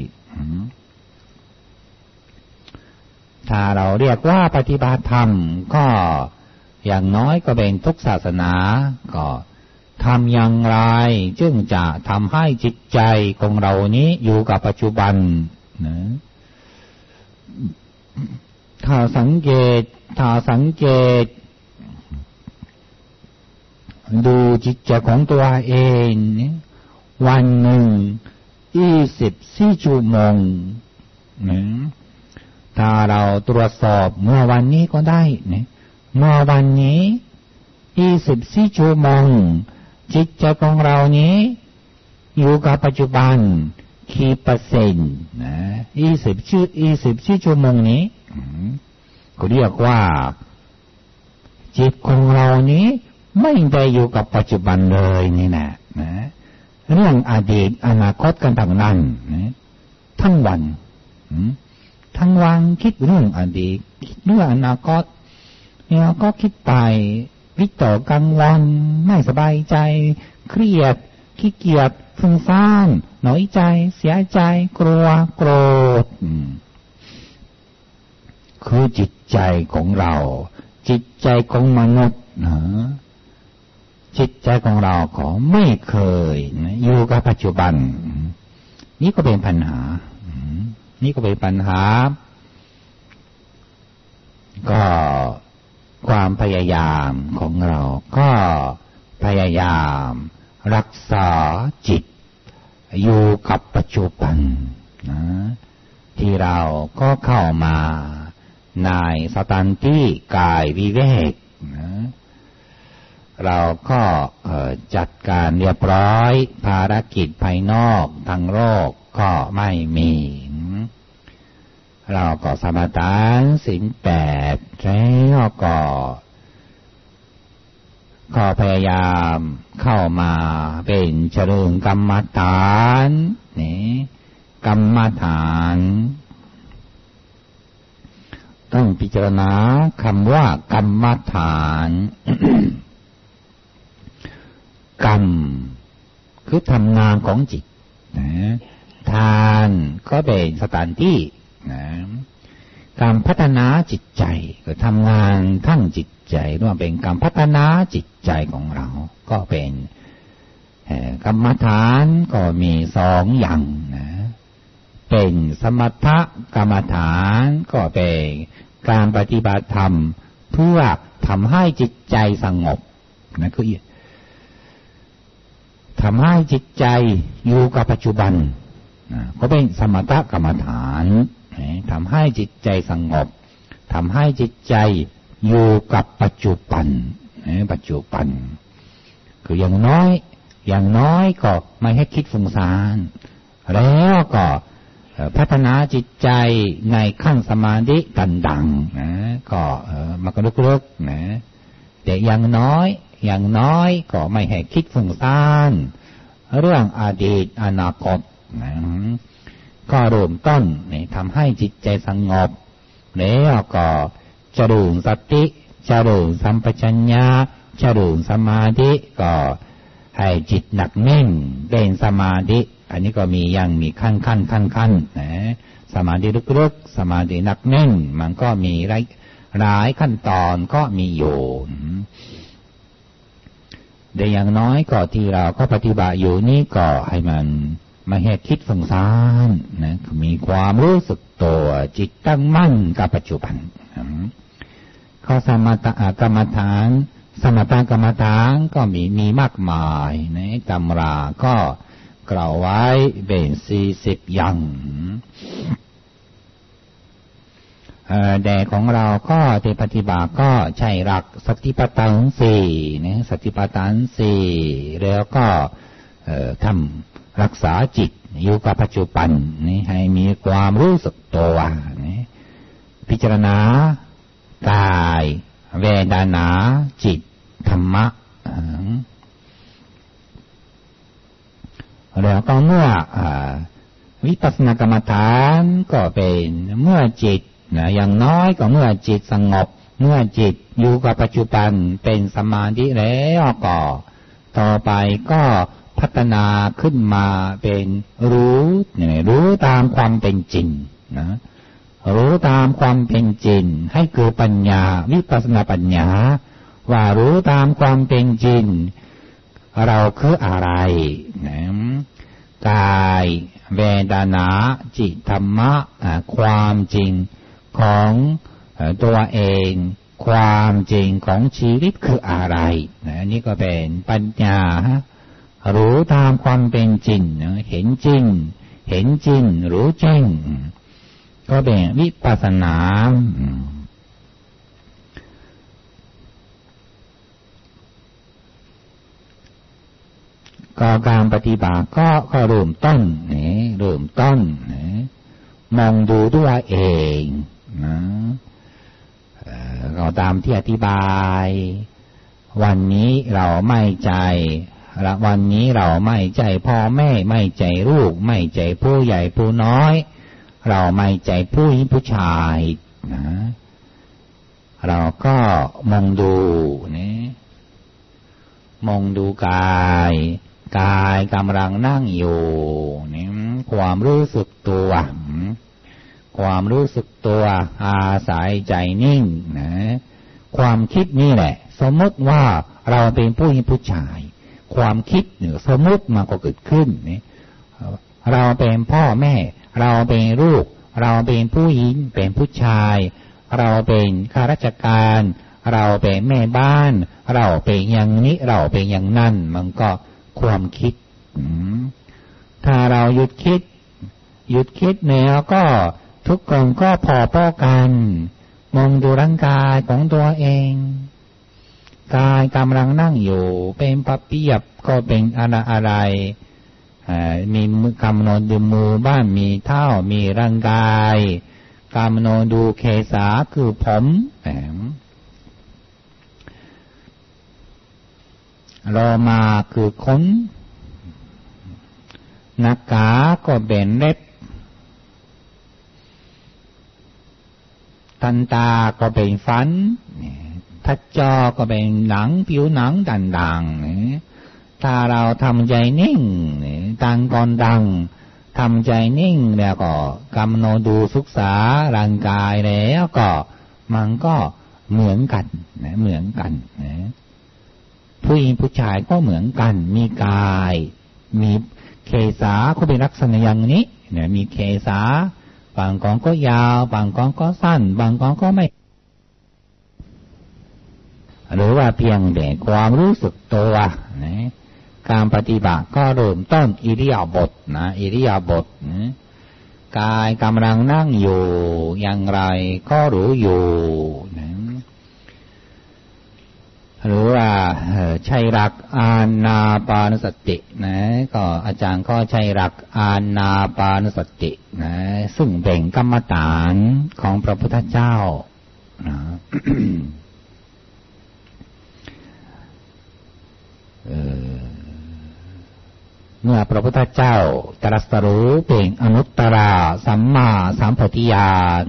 ถ้าเราเรียกว่าปฏิบัติธรรมก็อย่างน้อยก็เป็นทุกศาสนาก็ทำอย่างไรจึงจะทำให้จิตใจของเรานี้อยู่กับปัจจุบันนะถ้าสังเกตดูจิตใจของตัวเองวันหนึ่ง24 ชั่วโมงถ้าเราตรวจสอบเมื่อวันนี้ก็ได้เมื่อวันนี้24 ชั่วโมงจิตใจของเรานี้อยู่กับปัจจุบันกี่เปอร์เซ็นต์24 ชั่วโมงนี้ก็เรียกว่าจิตของเรานี้ไม่ได้อยู่กับปัจจุบันเลยนี่นะเรื่องอดีตอนาคตกันทั้งนั้นทั้งวันคิดเรื่องอดีตคิดเรื่องอนาคตเราก็คิดไปวิตกกังวลไม่สบายใจเครียดขี้เกียจฟุ้งซ่านน้อยใจเสียใจกลัวโกรธคือจิตใจของเราจิตใจของมนุษย์นะจิตใจของเราก็ไม่เคยอยู่กับปัจจุบันนี่ก็เป็นปัญหานี่ก็เป็นปัญหาก็ความพยายามของเราก็พยายามรักษาจิตอยู่กับปัจจุบันนะที่เราก็เข้ามาในสถานที่กายวิเวกนะเราก็จัดการเรียบร้อยภารกิจภายนอกทางโลกก็ไม่มีเราก็สมาทานศีลแปดแล้วก็พยายามเข้ามาเป็นเจริญกรรมฐานนี่กรรมฐานต้องพิจารณาคำว่ากรรมฐาน กรรมคือทำงานของจิตนะทานก็เป็นสถานที่นะการพัฒนาจิตใจก็ทำงานทั้งจิตใจรวมเป็นการพัฒนาจิตใจของเราก็เป็นกรรมฐานก็มีสองอย่างนะเป็นสมถกรรมฐานก็เป็นการปฏิบัติธรรมเพื่อทำให้จิตใจสงบนะคือทำให้จิตใจอยู่กับปัจจุบันก็เป็นสมถกรรมฐานทำให้จิตใจสงบทำให้จิตใจอยู่กับปัจจุบันปัจจุบันคืออย่างน้อยก็ไม่ให้คิดฟุ้งซ่านแล้วก็พัฒนาจิตใจในขั้นสมาธิดังๆนะก็มันก็ลึกๆนะแต่อย่างน้อยก็ไม่ให้คิดฟุ้งซ่านเรื่องอดีตอนาคตนะก็เริ่มต้นนี่ทำให้จิตใจสงบแล้วก็เจริญสติเจริญสัมปชัญญะเจริญสมาธิก็ให้จิตหนักแน่นเป็นสมาธิอันนี้ก็มีขั้นนะสมาธิลึกๆสมาธิหนักแน่นมันก็มีหลายขั้นตอนก็มีอยู่แต่อย่างน้อยก็ที่เราก็ปฏิบัติอยู่นี่ก็ให้มันไม่ให้คิดฟุ้งซ่านนะมีความรู้สึกตัวจิตตั้งมั่นกับปัจจุบันข้อสมถกรรมฐานสมถกรรมฐานก็มีมากมายในตำราก็กล่าวไว้เป็น40อย่างแต่ของเราก็ที่ปฏิบัติก็ใช้หลักสติปัฏฐาน4นะสติปัฏฐาน4แล้วก็ทำรักษาจิตอยู่กับปัจจุบันนี่ให้มีความรู้สึกตัวนี่พิจารณากายเวทนาจิตธรรมะแล้วก็เมื่อวิปัสสนากรรมฐานก็เป็นเมื่อจิตอย่างน้อยก็เมื่อจิตสงบเมื่อจิตอยู่กับปัจจุบันเป็นสมาธิแล้วก็ต่อไปก็พัฒนาขึ้นมาเป็นรู้ตามความเป็นจริงนะรู้ตามความเป็นจริงให้เกิดปัญญาวิปัสสนาปัญญาว่ารู้ตามความเป็นจริงเราคืออะไรนะกายเวทนาจิตธรรมะความจริงของตัวเองความจริงของชีวิตคืออะไรนะนี่ก็เป็นปัญญารู้ตามความเป็นจริงเห็นจริงรู้จริงก็เป็นวิปัสสนาก็การปฏิบัติก็เริ่มต้นมองดูตัวเองนะก็ตามที่อธิบายวันนี้เราไม่ใจวันนี้เราไม่ใจพ่อแม่ไม่ใจลูกไม่ใจผู้ใหญ่ผู้น้อยเราไม่ใจผู้หญิงผู้ชายนะเราก็มองดูนี่มองดูกายกำลังนั่งอยู่นี่ความรู้สึกตัวอาศัยใจนิ่งนะความคิดนี่แหละสมมติว่าเราเป็นผู้หญิงผู้ชายความคิดเนี่ยสมมติมันก็เกิดขึ้นนี่เราเป็นพ่อแม่เราเป็นลูกเราเป็นผู้หญิงเป็นผู้ชายเราเป็นข้าราชการเราเป็นแม่บ้านเราเป็นอย่างนี้เราเป็นอย่างนั้นมันก็ความคิดถ้าเราหยุดคิดเนี่ยก็ทุกคนก็พอป้อกันมองดูร่างกายของตัวเองกายกำลังนั่งอยู่เป็นปะเปียบก็เป็นอะไรมีมือกำหนดดูมือบ้านมีเท้ามีร่างกายกำหนดดูเคสาคือผมโลมาคือขนนักกาก็เป็นเล็บทันตาก็เป็นฟันทัดจอก็เป็นหนังผิวหนังด่างๆถ้าเราทำใจนิ่งตั้งก่อนดังทำใจนิ่งแล้วก็กำหนดดูศึกษาร่างกายแล้วก็มันก็เหมือนกันเหมือนกันผู้หญิงผู้ชายก็เหมือนกันมีกายมีเคสาก็เป็นลักษณะอย่างนี้เนี่ยมีเคสาบางกองก็ยาวบางกองก็สั้นบางกองก็ไม่หรือว่าเพียงแต่ความรู้สึกตัวนะการปฏิบัติก็เริ่มต้นอิริยาบถนะอิริยาบถกายกำลังนั่งอยู่อย่างไรก็รู้อยู่นะหรือว่าใช้หลักอานาปานสตินะก็อาจารย์ก็ใช้หลักอานาปานสตินะซึ่งเป็นกรรมฐานของพระพุทธเจ้านะ เมื่อพระพุทธเจ้าตรัสรู้เป็นอนุตตรสัมมาสัมโพธิญาณ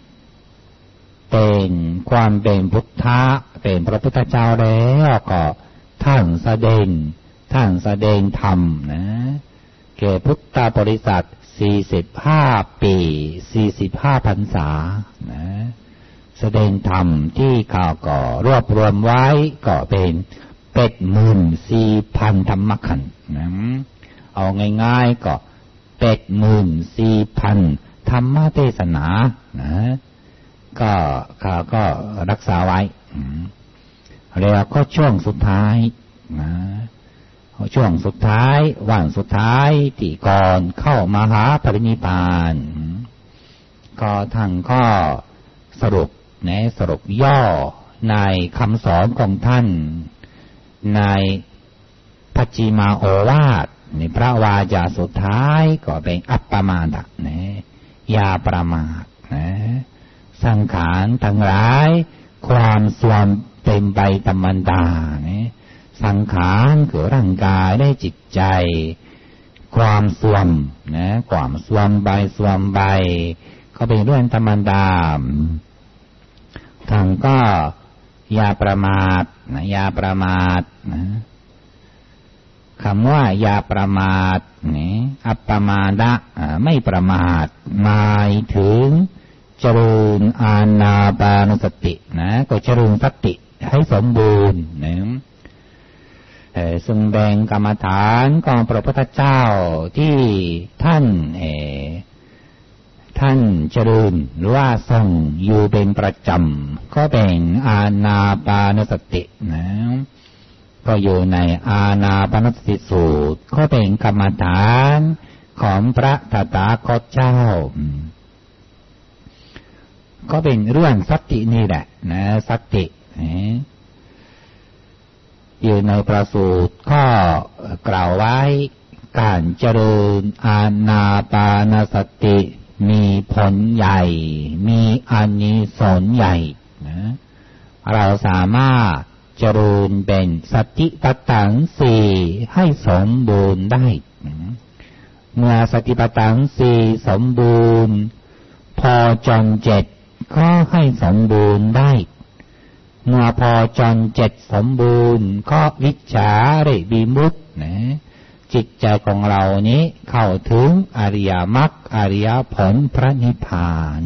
เป็นความเป็นพุทธะเป็นพระพุทธเจ้าแล้วก็ท่านแสดงธรรมนะแก่พุทธบริษัท45 ปี45 พรรษานะแสดงธรรมที่เขาก็รวบรวมไว้ก็เป็น84,000 ธรรมขันธ์นะเอาง่ายๆก็84,000 ธรรมเทศนานะก็เขาก็รักษาไว้แล้วก็ช่วงสุดท้ายนะช่วงสุดท้ายวันสุดท้ายที่ก่อนเข้ามหาปรินิพพานก็ท่านก็สรุปย่อในคำสอนของท่านในปัจฉิมาโอวาทในพระวาจาสุดท้ายก็เป็นอัปปมาทนะอย่าประมาทนะสังขารทั้งหลายความเสื่อมเป็นไปธรรมดานะสังขารคือร่างกายได้จิตใจความเสื่อมนะความเสื่อมไปก็เป็นเรื่องธรรมดาท่านก็อย่าประมาทนะอย่าประมาทนะคำว่าอย่าประมาทนี่อัปปมาดะไม่ประมาทหมายถึงเจริญอานาปานสตินะก็เจริญสติให้สมบูรณ์นะซึ่งแบ่งกรรมฐานของพระพุทธเจ้าที่ท่านเจริญหรือว่าทรงอยู่เป็นประจำก็เป็นอานาปานสตินะก็อยู่ในอานาปานสติสูตรก็เป็นกรรมฐานของพระตถาคตเจ้าก็เป็นเรื่องสตินี่แหละนะสติอยู่ในประสูตรก็กล่าวไว้การเจริญอานาปานสติมีผลใหญ่มีอานิสงส์ใหญ่นะเราสามารถเจริญเป็นสติปัฏฐาน4ให้สมบูรณ์ได้เมื่อสติปัฏฐาน4สมบูรณ์พอจน7ก็ให้สมบูรณ์ได้เมื่อพอจรเจ็ดสมบูรณ์ก็วิชชาริวิมุตตินะจิตใจของเรานี้เข้าถึงอริยมรรคอริยผลพระนิพพาน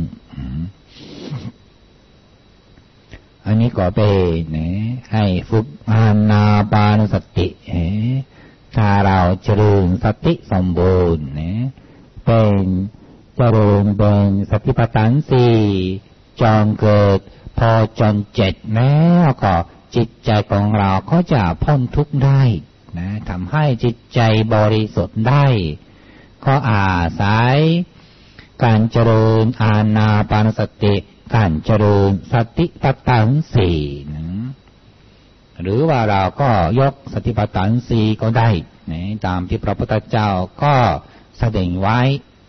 อันนี้ก็เป็นให้ฝึกอานาปานสติถ้าเราเจริญสติสมบูรณ์เป็นเจริญเป็นสติปัฏฐานสี่จงเกิดพอจนเจ็ดแล้วก็จิตใจของเราก็จะพ้นทุกข์ได้ทำให้จิตใจบริสุทธิ์ได้ก็อาศัยการเจริญอานาปานสติการเจริญสติปัฏฐานสี่หรือว่าเราก็ยกสติปัฏฐานสี่ก็ได้ตามที่พระพุทธเจ้าก็แสดงไว้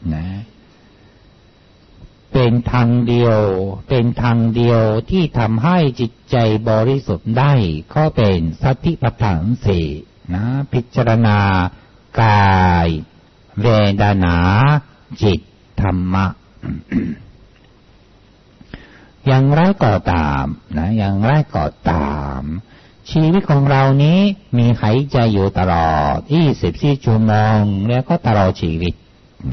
เป็นทางเดียวที่ทำให้จิตใจบริสุทธิ์ได้ก็เป็นสติปัฏฐานสี่พิจารณากายเวทนาจิตธรรมะ อย่างไรก็ตามอย่างไรก็ตามชีวิตของเรานี้มีหายใจอยู่ตลอด24 ชั่วโมงแล้วก็ตลอดชีวิต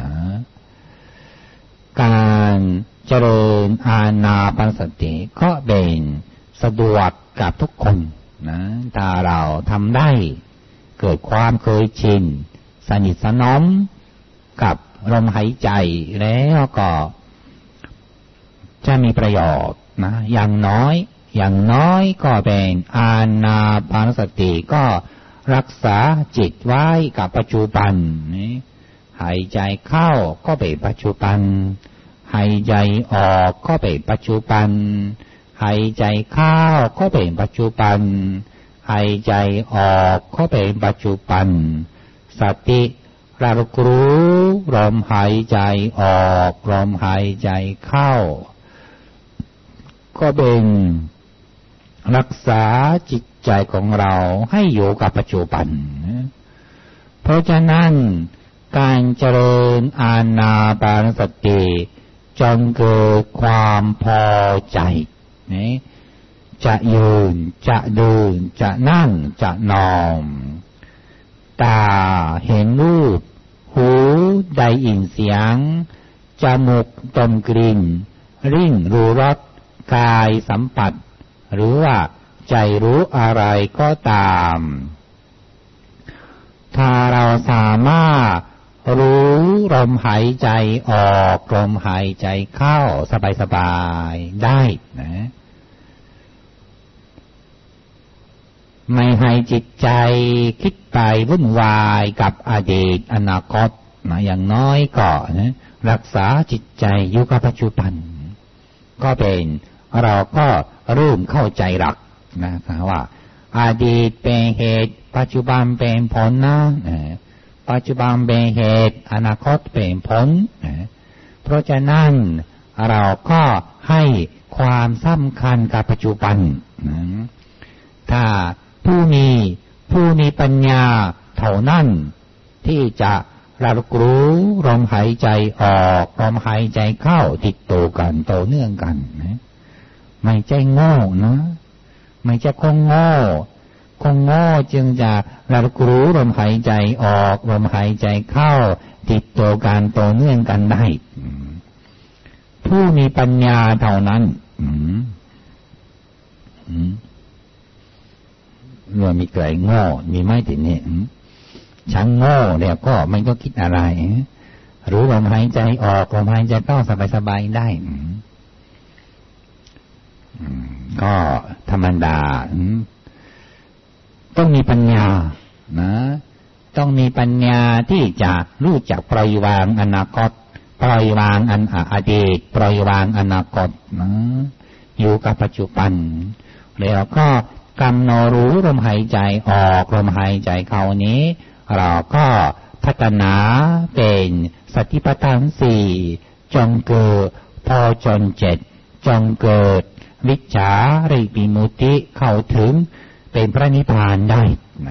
การเจริญอานาปานสติก็เป็นสะดวกกับทุกคนถ้าเราทำได้เกิดความเคยชินสนิทสนมกับลมหายใจแล้วก็จะมีประโยชน์อย่างน้อยก็เป็นอานาปานสติก็รักษาจิตไว้กับปัจจุบันหายใจเข้าก็เป็นปัจจุบันหายใจออกก็เป็นปัจจุบันหายใจเข้าก็เป็นปัจจุบันหายใจออกก็เป็นปัจจุบันสติระลึกรู้ลมหายใจออกลมหายใจเข้าก็เป็นรักษาจิตใจของเราให้อยู่กับปัจจุบันเพราะฉะนั้นการเจริญอานาปานสติจงเกิดความพอใจจะยืนจะเดินจะนั่งจะนอนตาเห็นรูปหูได้ยินเสียงจมูกดมกลิ่นลิ้นรู้รสกายสัมผัสหรือว่าใจรู้อะไรก็ตามถ้าเราสามารถรู้ลมหายใจออกลมหายใจเข้าสบายๆได้ไม่ให้จิตใจคิดไปวุ่นวายกับอดีตอนาคตอย่างน้อยก็รักษาจิตใจอยู่กับปัจจุบันก็เป็นเราก็เริ่มเข้าใจหลักว่าอดีตเป็นเหตุปัจจุบันเป็นผลปัจจุบันเป็นเหตุอนาคตเป็นผลเพราะฉะนั้นเราก็ให้ความสำคัญกับปัจจุบันถ้าผู้มีปัญญาเท่านั้นที่จะระลึกรู้ลมหายใจออกลมหายใจเข้าติดต่อกันต่อเนื่องกันไม่ใช่โง่ไม่ใช่คงโง่จึงจะระลึกรู้ลมหายใจออกลมหายใจเข้าติดต่อกันต่อเนื่องกันได้ผู้มีปัญญาเท่านั้นเมื่อมีใครโง่มีไหมทีนี้ฉันโง่แล้วก็มันก็คิดอะไรรู้ลมหายใจออกลมหายใจเข้าสบายๆได้ก็ธรรมดาต้องมีปัญญาต้องมีปัญญาที่จะรู้จักปล่อยวางอนาคตปล่อยวางอดีตปล่อยวางอนาคตอยู่กับปัจจุบันแล้วก็กำหนดรู้ลมหายใจออกลมหายใจเข้านี้เราก็พัฒนาเป็นสติปัฏฐานสี่จงเกิดพอจนเจ็ดจงเกิดวิชชาริวิมุตติเข้าถึงเป็นพระนิพพานได้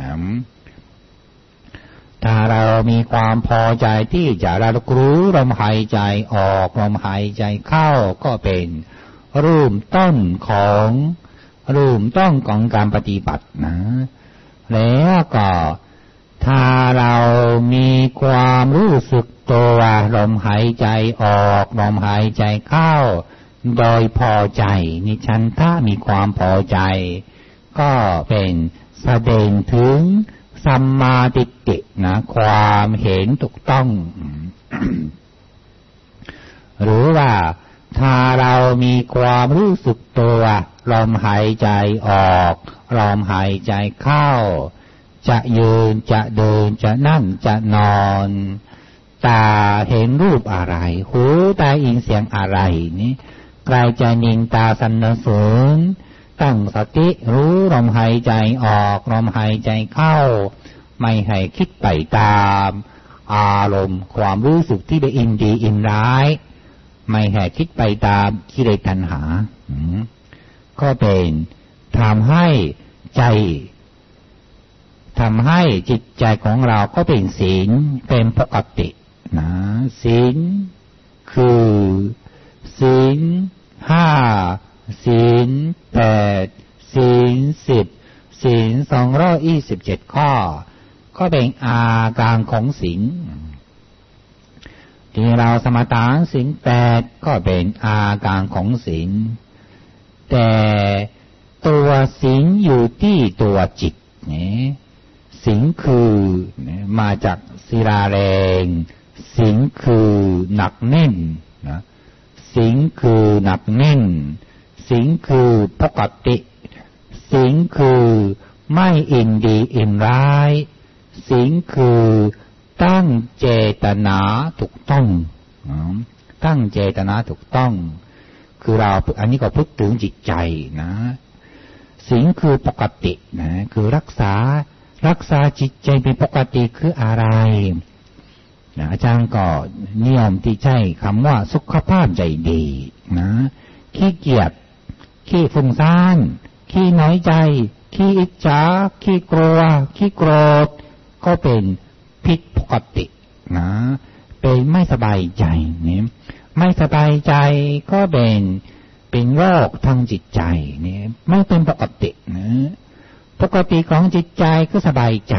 ถ้าเรามีความพอใจที่จะระลึกรู้ลมหายใจออกลมหายใจเข้าก็เป็นเริ่มต้นของรูมต้องของการปฏิบัตินะแล้วก็ถ้าเรามีความรู้สึกตัวลมหายใจออกลมหายใจเข้าโดยพอใจนิฉันทะมีความพอใจก็เป็นแสดงถึงสัมมาทิฏฐินะความเห็นถูกต้อง หรือว่าถ้าเรามีความรู้สึกตัวลมหายใจออกลมหายใจเข้าจะยืนจะเดินจะนั่งจะนอนตาเห็นรูปอะไรหูได้ยินเสียงอะไรนี่ใครจะนินตาสรรเสริญตั้งสติรู้ลมหายใจออกลมหายใจเข้าไม่ให้คิดไปตามอารมณ์ความรู้สึกที่เป็นอินดีอินร้ายไม่ให้คิดไปตามกิเลสตัณหาก็เป็นทำให้จิตใจของเราก็เป็นศีลเป็นปกตินะศีลคือศีล5ศีล8ศีล10ศีล227ข้อก็เป็นอาการของศีลที่เราสมถะศีล8ก็เป็นอาการของศีลแต่ตัวศีลอยู่ที่ตัวจิตเนี่ยศีลคือมาจากศิลาแรงศีลคือหนักแน่นนะศีลคือหนักแน่นศีลคือปกติศีลคือไม่อินดีอินร้ายศีลคือตั้งเจตนาถูกต้องตั้งเจตนาถูกต้องคือเราอันนี้ก็พูดถึงจิตใจนะศีลคือปกตินะคือรักษาจิตใจเป็นปกติคืออะไรนะอาจารย์ก็นิยมที่ใช้คำว่าสุขภาพใจดีนะขี้เกียจขี้ฟุ้งซ่านขี้น้อยใจขี้อิจฉาขี้กลัวขี้โกรธก็เป็นผิดปกตินะเป็นไม่สบายใจเนี่ยไม่สบายใจก็เป็นโรคทางจิตใจเนี่ยไม่เป็นปกตินะปกติของจิตใจก็สบายใจ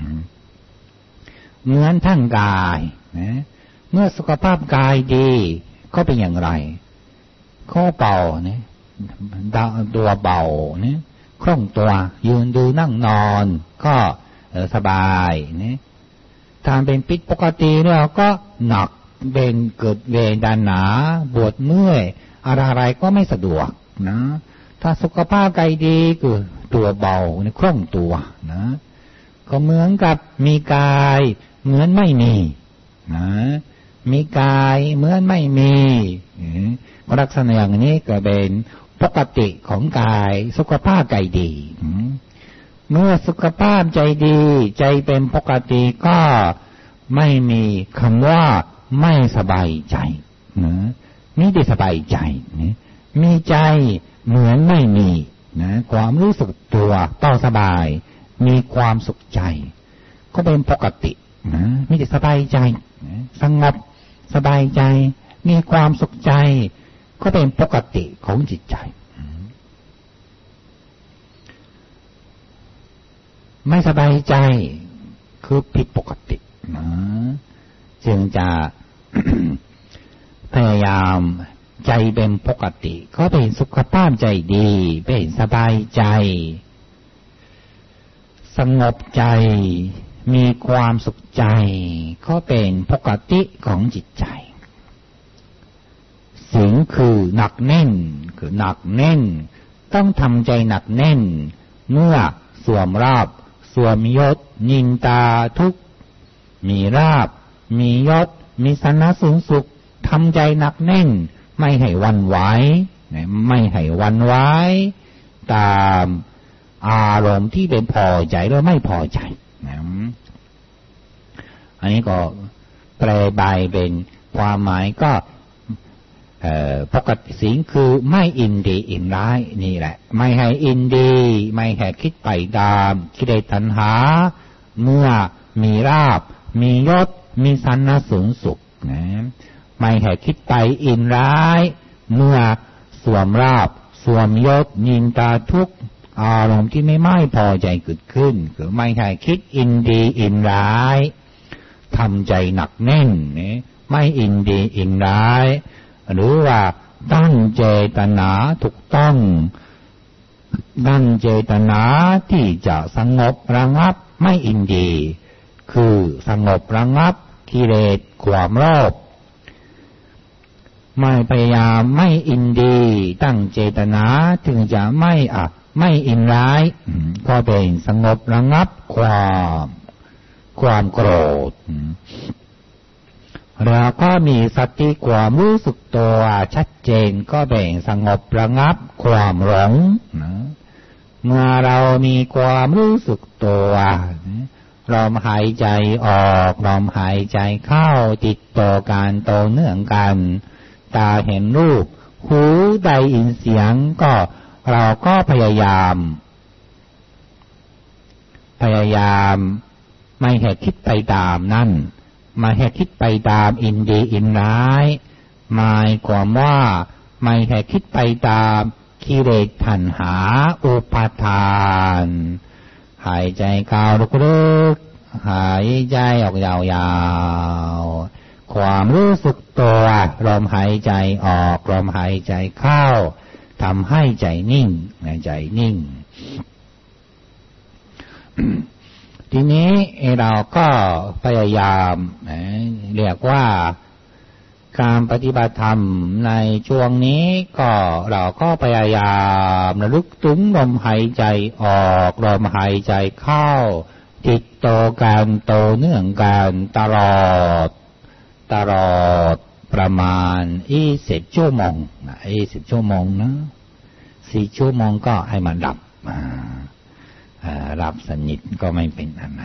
เหมือนทั้งกายนะเมื่อสุขภาพกายดีก็เป็นอย่างไรข้อเบาเนี่ยตัวเบาเนี่ยคล่องตัวยืนดูนั่งนอนก็สบายเนี่ยถ้าเป็นผิดปกติแล้วก็หนักเป็นเกิดเวทนาปวดเมื่อยอะไรก็ไม่สะดวกนะถ้าสุขภาพกายดีคือตัวเบาคล่องตัวนะก็เหมือนกับมีกายเหมือนไม่มีนะมีกายเหมือนไม่มีลักษณะอย่างนี้ก็เป็นปกติของกายสุขภาพกายดีเมื่อสุขภาพใจดีใจเป็นปกติก็ไม่มีคำว่าไม่สบายใจนะมีแต่สบายใจนะมีใจเหมือนไม่มีนะความรู้สึกตัวต่อสบายมีความสุขใจก็เป็นปกตินะมีแต่สบายใจนะสงบสบายใจมีความสุขใจก็เป็นปกติของจิตใจไม่สบายใจคือผิดปกตินะจึงจะ พยายามใจเป็นปกติก็เป็นสุขภาพใจดีเป็นสบายใจสงบใจมีความสุขใจก็เป็นปกติของจิตใจศีลคือหนักแน่นคือหนักแน่นต้องทำใจหนักแน่นเมื่อสวมราบสวมยศนินตาทุกมีราบมียศมีสรรเสริญสุขทำใจหนักแน่นไม่ให้หวั่นไหวไม่ให้หวั่นไหวตามอารมณ์ที่เป็นพอใจหรือไม่พอใจอันนี้ก็แปลใบเป็นความหมายก็ปกติศีลคือไม่อินดีอินร้ายนี่แหละไม่ให้อินดีไม่ให้คิดไปตามกิเลสตัณหาเมื่อมีราบมียศมีสรรเสริญสุขนะไม่ให้คิดไปอินร้ายเมื่อสวมราบสส่วนยศนินทาทุกข์อารมณ์ที่ไม่พอใจเกิดขึ้นคือไม่ใช่คิดอินดีอินร้ายทำใจหนักแน่นเนี่ยไม่อินดีอินร้ายหรือว่าตั้งเจตนาถูกต้องตั้งเจตนาที่จะสงบระงับไม่อินดีคือสงบระงับกิเลสความโลภไม่พยายามไม่อินดีตั้งเจตนาถึงจะไม่อินร้ายก็เป็นสงบระงับความโกรธแล้วก็มีสติความรู้สึกตัวชัดเจนก็เป็นสงบระงับความหลงเมื่อเรามีความรู้สึกตัวลมหายใจออกลมหายใจเข้าติดต่อกันต่อเนื่องกันตาเห็นรูปหูได้ยินเสียงก็เราก็พยายามไม่ให้คิดไปตามนั่นไม่ให้คิดไปตามอินดีอินร้ายหมายความว่าไม่ให้คิดไปตามกิเลสตัณหาอุปาทานหายใจเข้าลึกๆหายใจออกยาวๆความรู้สึกตัวลมหายใจออกลมหายใจเข้าทำให้ใจนิ่งใจนิ่ง ทีนี้เราก็พยายามเรียกว่าการปฏิบัติธรรมในช่วงนี้ก็เราก็พยายามระลึกถึงลมหายใจออกลมหายใจเข้าติดต่อกันต่อเนื่องกันตลอดประมาณ20 ชั่วโมง20 ชั่วโมงนะ4 ชั่วโมงก็ให้มันดับรับสนิทก็ไม่เป็นอะไร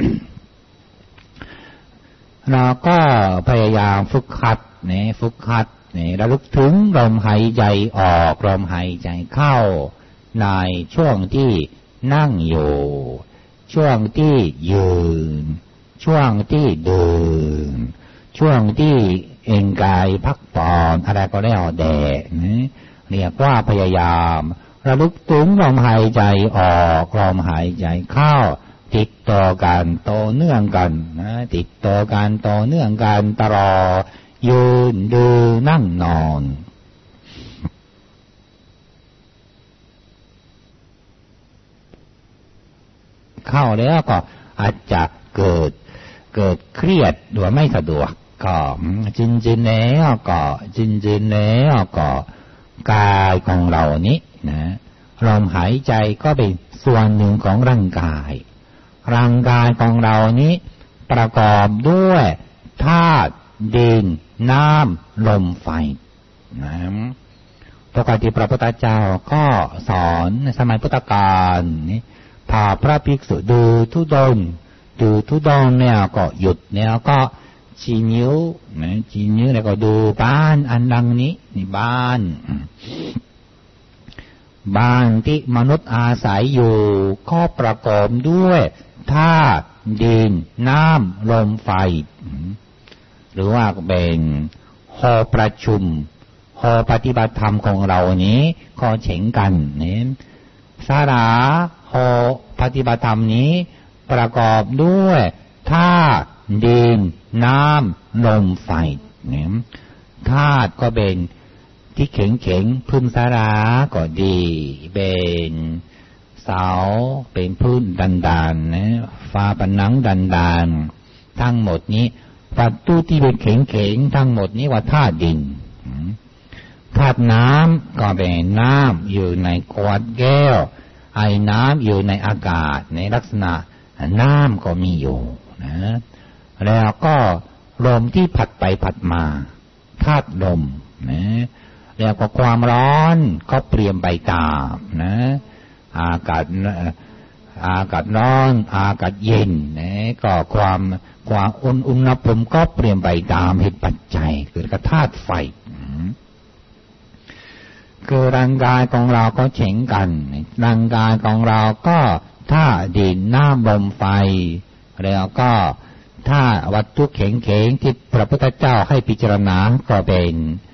เราก็พยายามฝึกหัดระลึกถึงลมหายใจออกลมหายใจเข้าในช่วงที่นั่งอยู่ช่วงที่ยืนช่วงที่เดินช่วงที่เอนกายพักผ่อนอะไรก็แล้วแต่เรียกว่าพยายามระลึกถึงลมหายใจออกลมหายใจเข้าติดต่อกันต่อเนื่องกันติดต่อกันต่อเนื่องกันตลอดยืนเดินนั่งนอนเข้าแล้วก็อาจจะเกิดเครียดหรือไม่สะดวกก็จริงๆแล้วก็กายของเรานี้นะลมหายใจก็เป็นส่วนหนึ่งของร่างกายของเรานี้ประกอบด้วยธาตุดินน้ำลมไฟนะปกติพระพุทธเจ้าก็สอนในสมัยพุทธกาลนี่พาพระภิกษุดูธุดงค์เนี่ยก็หยุดเนี่ยก็ชี้นิ้วแล้วก็ดูบ้านอันดังนี้นี่บ้านที่มนุษย์อาศัยอยู่ก็ประกอบด้วยธาตุดินน้ำลมไฟหรือว่าเป็นหอประชุมหอปฏิบัติธรรมของเรานี้ก็เช่นกันเนี่ยศาลาหอปฏิบัติธรรมนี้ประกอบด้วยธาตุดินน้ำลมไฟเนี่ยธาตุก็เป็นที่แข็งพื้นศาลาก็ดีเป็นเสาเป็นพื้นดันๆนะฟ้าผนังดันๆทั้งหมดนี้วัตถุที่เป็นแข็งทั้งหมดนี้ว่าธาตุดินธาตุน้ำก็เป็นน้ำอยู่ในขวดแก้วไอ้น้ำอยู่ในอากาศในลักษณะน้ำก็มีอยู่นะแล้วก็ลมที่พัดไปพัดมาธาตุลมนะแล้วก็ความร้อนก็เปลี่ยนไปตามนะอากาศร้อนอากาศเย็นนะก็ความอุณหภูมิก็เปลี่ยนไปตามเหตุปัจจัยเกิดกับธาตุไฟคือร่างกายของเราก็เช่นกันร่างกายของเราก็ธาตุดินน้ำลมไฟแล้วก็ธาตุวัตถุแข็งที่พระพุทธเจ้าให้พิจารณาก็เป็น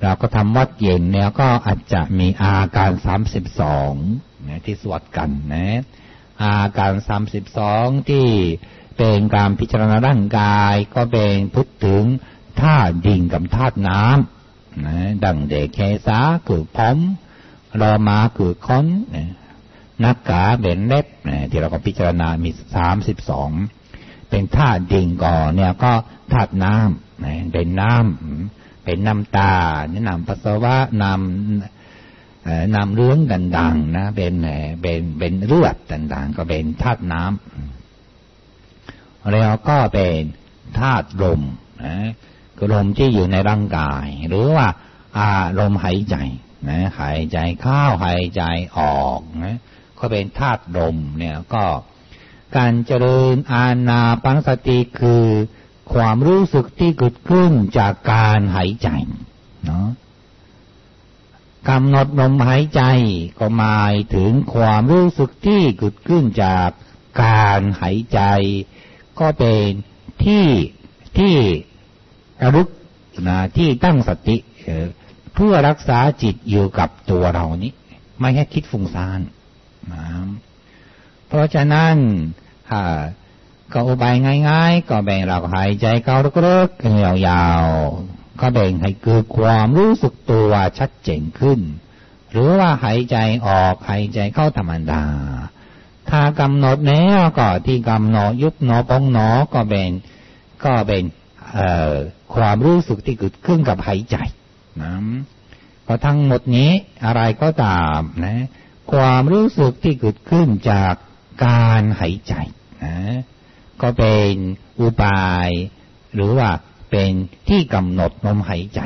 เราก็ทำวัดเย็นเนี่ยก็อาจจะมีอาการ32นะที่สวดกันนะอาการ32ที่เป็นการพิจารณาร่างกายก็เป็นพูดถึงธาตุดินกับธาตุน้ำนะดังเดเคสาคือผมรอมาคือค้นนักกาเป็นเล็บที่เราก็พิจารณามี32เป็นธาตุดินก่อนเนี่ยก็ธาตุน้ำเป็นน้ำเป็นน้ำตาน้ำปัสสาวะน้ำเลื้องต่างๆนะเป็นเลือดต่างๆก็เป็นธาตุน้ำแล้วก็เป็นธาตุลมนะคือลมที่อยู่ในร่างกายหรือว่าลมหายใจนะหายใจเข้าหายใจออกนะก็เป็นธาตุลมเนี่ยก็การเจริญอานาปานสติคือความรู้สึกที่เกิดขึ้นจากการหายใจเนาะกำหนดลมหายใจก็หมายถึงความรู้สึกที่เกิดขึ้นจากการหายใจก็เป็นที่ระลึกนะที่ตั้งสติเพื่อรักษาจิตอยู่กับตัวเรานี้ไม่ให้คิดฟุ้งซ่านนะเพราะฉะนั้นก็อุบายง่ายๆก็แบ่งเราหายใจเข้าลึกๆยาวๆก็แบ่งให้เกิดความรู้สึกตัวชัดเจนขึ้นหรือว่าหายใจออกหายใจเข้าธรรมดาถ้ากำหนดแนวก็ที่กำหนดยุบหนอปองหนอก็เป็นความรู้สึกที่เกิดขึ้นกับหายใจนะก็ทั้งหมดนี้อะไรก็ตามนะความรู้สึกที่เกิดขึ้นจากการหายใจนะก็เป็นอุบายหรือว่าเป็นที่กำหนดลมหายใจ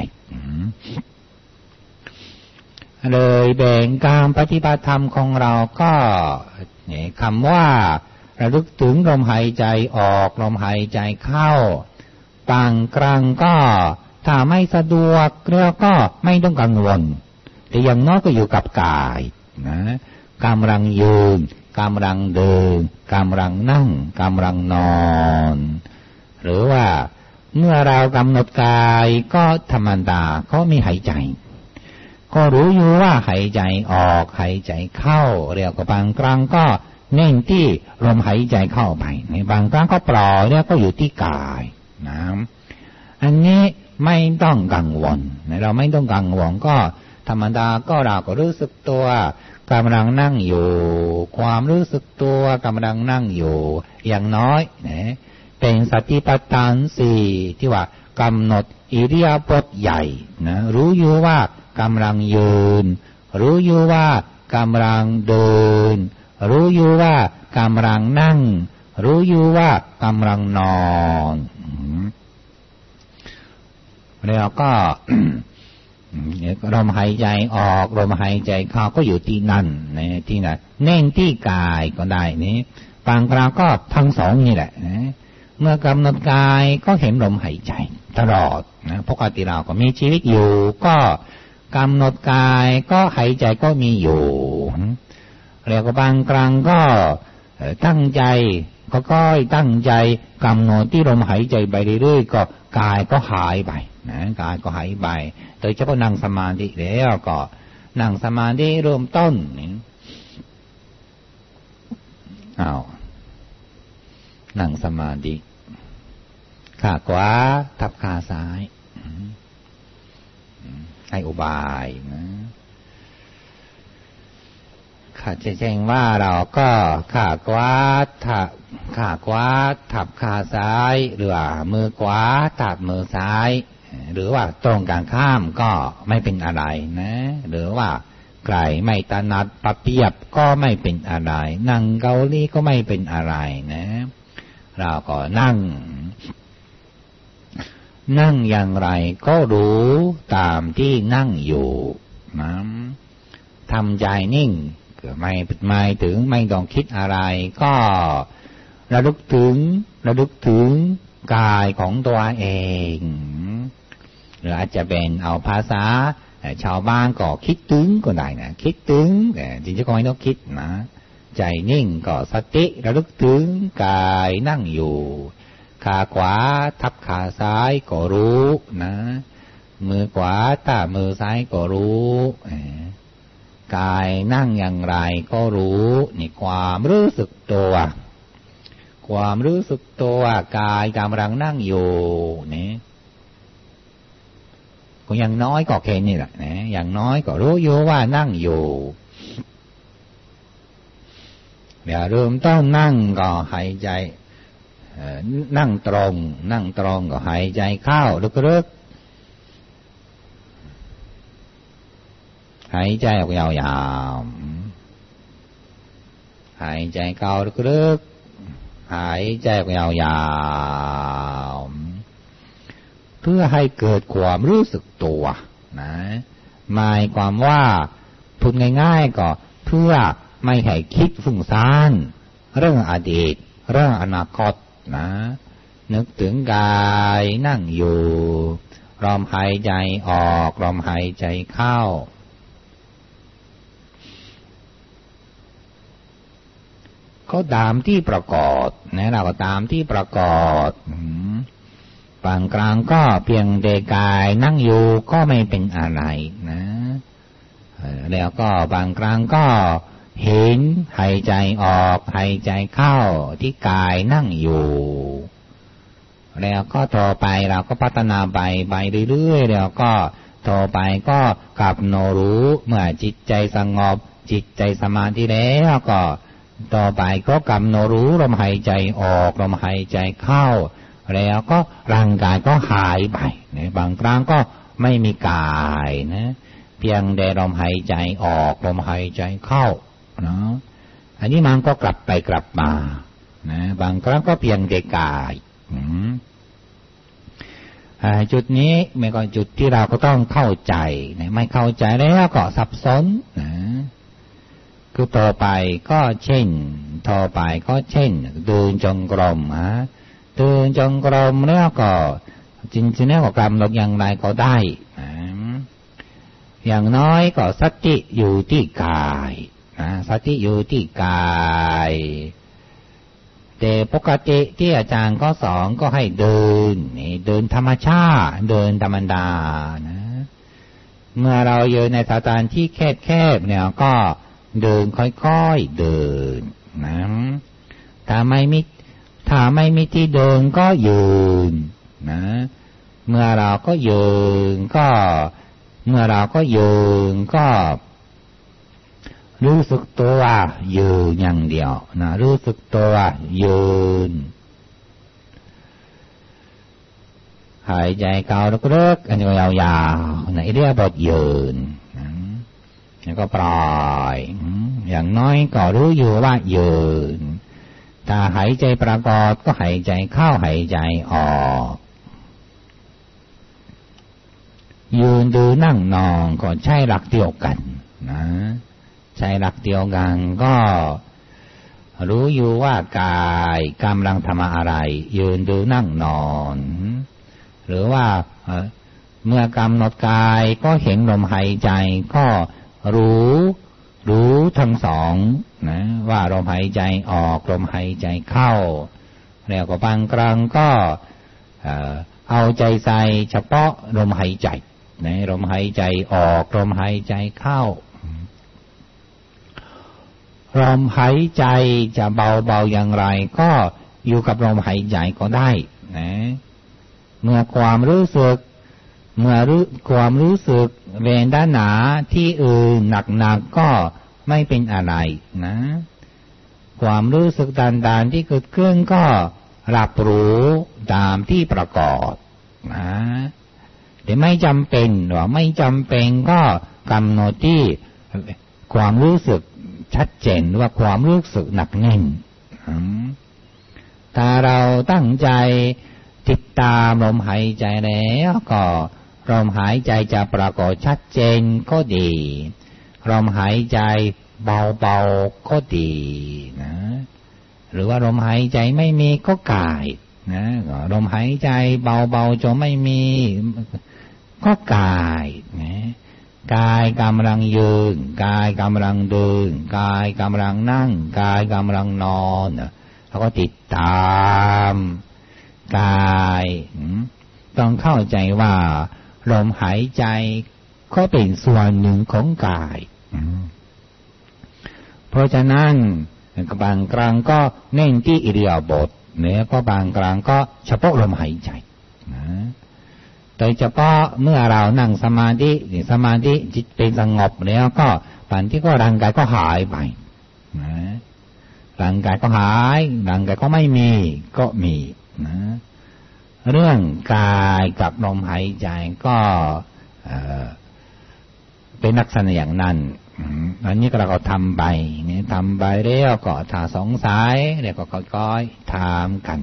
เลยแบ่งการปฏิบัติธรรมของเราก็คำว่าระลึกถึงลมหายใจออกลมหายใจเข้าบางครั้งก็ถ้าไม่สะดวกแล้วก็ไม่ต้องกังวลแต่อย่างน้อยก็อยู่กับกายนะกำลังยืนกำลังเดินกำลังนั่งกำลังนอนหรือว่าเมื่อเรากำหนดกายก็ธรรมดาก็มีหายใจก็รู้อยู่ว่าหายใจออกหายใจเข้าเรียกว่าบางครั้งก็เน้นที่ลมหายใจเข้าไปในบางครั้งก็ปล่อยเนี่ยก็อยู่ที่กายนะอันนี้ไม่ต้องกังวลเราไม่ต้องกังวลก็ธรรมดาก็เราก็รู้สึกตัวกำลังนั่งอยู่ความรู้สึกตัวกำลังนั่งอยู่อย่างน้อยนะเป็นสติปัฏฐาน4ที่ว่ากำหนดอิริยาบถใหญ่นะรู้อยู่ว่ากำลังยืนรู้อยู่ว่ากำลังเดินรู้อยู่ว่ากำลังนั่งรู้อยู่ว่ากำลังนอนแล้วก็ ลมหายใจออกลมหายใจเข้าก็อยู่ที่นั่นที่นั่นเน้นที่กายก็ได้นี้บางคราวก็ทั้งสองนี่แหละเมื่อกำหนดกายก็เห็นลมหายใจตลอดนะปกติเราก็มีชีวิตอยู่ก็กำหนดกายก็หายใจก็มีอยู่แล้วก็บางครั้งก็ตั้งใจก็ตั้งใจกำหนดที่ลมหายใจไปเรื่อยๆก็กายก็หายไปนะกายก็หายไปโดยเฉพาะนั่งสมาธิแล้วก็นั่งสมาธิเริ่มต้นนั่งสมาธิขาขวาทับขาซ้ายให้อุบายนะข้าจะแจ้งว่าเราก็ขาขวาทับขาซ้ายหรือว่ามือขวาทับมือซ้ายหรือว่าตรงกันข้ามก็ไม่เป็นอะไรนะหรือว่าไกลไม่ถนัดปะเปียบก็ไม่เป็นอะไรนั่งเกาหลีก็ไม่เป็นอะไรนะเราก็นั่งอย่างไรก็รู้ตามที่นั่งอยู่นะทำใจนิ่งไม่หมายถึงไม่ต้องคิดอะไรก็ระลึกถึงกายของตัวเองหรืออาจจะเป็นเอาภาษาชาวบ้านก็คิดถึงก็ได้นะคิดถึงจริงๆก็ไม่ต้องคิดนะใจนิ่งก็สติระลึกถึงกายนั่งอยู่ขาขวาทับขาซ้ายก็รู้นะมือขวาถ้ามือซ้ายก็รู้กายนั่งอย่างไรก็รู้นี่ความรู้สึกตัวความรู้สึกตัวกายกำลังนั่งอยู่นี่ก็อย่างน้อยก็แค่นี้แหละนะอย่างน้อยก็รู้อยู่ว่านั่งอยู่เดี๋ยวเริ่มต้นนั่งก็หายใจนั่งตรงก็หายใจเข้าลึกๆหายใจออกยาวๆหายใจเข้าลึกๆหายใจออกยาวๆเพื่อให้เกิดความรู้สึกตัวนะหมายความว่าพูดง่ายๆก็เพื่อไม่ให้คิดฟุ้งซ่านเรื่องอดีตเรื่องอนาคตนะนึกถึงกายนั่งอยู่ลมหายใจออกลมหายใจเข้าก็ตามที่ประกอบนะเราก็ตามที่ประกอบบางครั้งก็เพียงแต่กายนั่งอยู่ก็ไม่เป็นอะไรนะแล้วก็บางครั้งก็เห็นหายใจออกหายใจเข้าที่กายนั่งอยู่แล้วก็ต่อไปเราก็พัฒนาไปเรื่อยๆแล้วก็ต่อไปก็กลับโนรู้เมื่อจิตใจสงบจิตใจสมาธิแล้วก็ต่อไปก็กำหนดรู้ลมหายใจออกลมหายใจเข้าแล้วก็ร่างกายก็หายไปนะบางครั้งก็ไม่มีกายนะเพียงแต่ลมหายใจออกลมหายใจเข้านะอันนี้มันก็กลับไปกลับมานะบางครั้งก็เพียงแต่กายจุดนี้ไม่ก็จุดที่เราก็ต้องเข้าใจนะไม่เข้าใจแล้วก็สับสนนะคือต่อไปก็เช่นเดินจงกรมเดินจงกรมแล้วก็จริงๆแล้วก็กำหนดอย่างไรก็ได้อย่างน้อยก็สติอยู่ที่กายสติอยู่ที่กายแต่ปกติที่อาจารย์ก็สอนก็ให้เดินเดินธรรมชาติเดินธรรมดานะเมื่อเราอยู่ในสถานที่แคบๆเนี่ยก็เดินค่อยๆเดินนะถ้าไม่มีที่เดินก็ยืนนะเมื่อเราก็ยืนก็รู้สึกตัวยืนอย่างเดียวนะรู้สึกตัวยืนหายใจเข้าลึกๆอันนี้ยาวๆนะเรียกว่ายืนแล้วก็ปล่อยอย่างน้อยก็รู้อยู่ว่ายืนถ้าหายใจประกอบก็หายใจเข้าหายใจออกยืนดูนั่งนอนก็ใช้หลักเดียวกันนะใช้หลักเดียวกันก็รู้อยู่ว่ากายกำลังทำอะไรยืนดูนั่งนอนหรือว่าเมื่อกำหนดกายก็เห็นลมหายใจก็รู้ทั้งสองนะว่าลมหายใจออกลมหายใจเข้าแล้วก็บางครั้งก็เอาใจใส่เฉพาะลมหายใจนะลมหายใจออกลมหายใจเข้าลมหายใจจะเบาๆอย่างไรก็อยู่กับลมหายใจก็ได้นะเมื่อความรู้สึกแรงด้านหนาที่หนักๆก็ไม่เป็นอะไรนะความรู้สึกต่างๆที่เกิดขึ้นก็รับรู้ตามที่ประกอบนะแต่ไม่จำเป็นก็กำหนดที่ความรู้สึกชัดเจนว่าความรู้สึกหนักแน่นถ้าเราตั้งใจติดตามลมหายใจแล้วก็ลมหายใจจะปรากฏชัดเจนก็ดีลมหายใจเบาๆก็ดีนะหรือว่าลมหายใจไม่มีก็กายนะลมหายใจเบาๆจะไม่มีก็กายนะกายกำลังยืนกายกำลังเดินกายกำลังนั่งกายกำลังนอนแล้วก็ติดตามกายต้องเข้าใจว่าลมหายใจก็เป็นส่วนหนึ่งของกายเพราะฉะนั้นบางครั้งก็เน้นที่อิริยาบถเนี่ยก็บางครั้งก็เฉพาะลมหายใจนะโดยเฉพาะเมื่อเรานั่งสมาธิจิตเป็นสงบแล้วก็ปัญที่ก็ร่างกายก็หายไปนะร่างกายก็หายร่างกายก็ไม่มีก็มีนะเรื่องกายกับลมหายใจก็เป็นลักษณะอย่างนั้นอันนี้เราก็ทำไปเนี่ยทำไปแล้วก็ถ้าสงสัยเนี่ยก็ค่อยๆถามกัน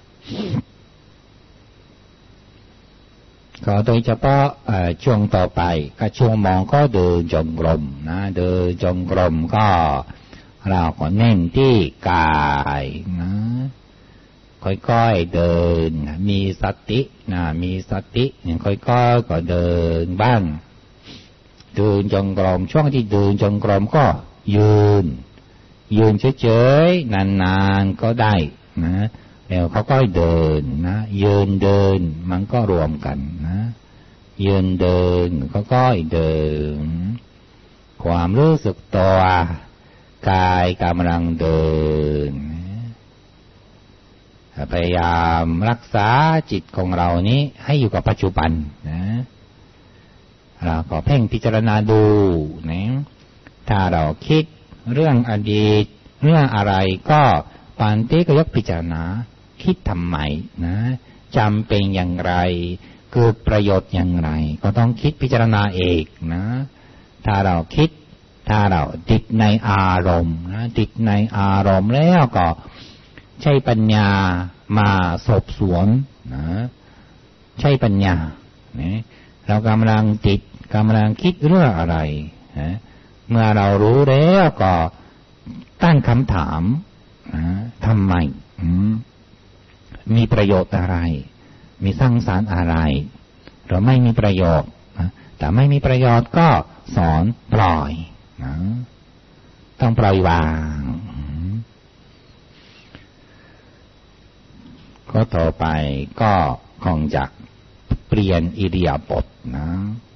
ก็โดยเฉพาะช่วงต่อไปก็ช่วงมองก็เดินจงกรมนะเดินจงกรมก็เราก็เน้นที่กายนะค่อยๆเดินมีสตินะมีสติอย่างค่อยๆก็เดินบ้างเดินจงกรมช่วงที่เดินจงกรมก็ยืนเฉยๆนานๆก็ได้นะแล้วเขาก็เดินนะยืนเดินมันก็รวมกันนะยืนเดินเขาก็เดินความรู้สึกตัวกายกำลังเดินพยายามรักษาจิตของเรานี้ให้อยู่กับปัจจุบันนะเราก็เพ่งพิจารณาดูนะถ้าเราคิดเรื่องอดีตเรื่องอะไรก็ปัญติก็ยกพิจารณาคิดทำไมนะจำเป็นอย่างไรเกิดประโยชน์อย่างไรก็ต้องคิดพิจารณาเองนะถ้าเราคิดถ้าเราติดในอารมณ์นะติดในอารมณ์แล้วก็ใช้ปัญญามาสอบสวนนะใช้ปัญญานะเรากำลังติดกำลังคิดเรื่องอะไรนะเมื่อเรารู้แล้วก็ตั้งคำถามนะทำไมมีประโยชน์อะไรมีสร้างสรรค์อะไรหรือไม่มีประโยชน์นะแต่ไม่มีประโยชน์ก็สอนปล่อยนะต้องปล่อยวางก็ต่อไปก็คงจะเปลี่ยนอิริยาบถนะ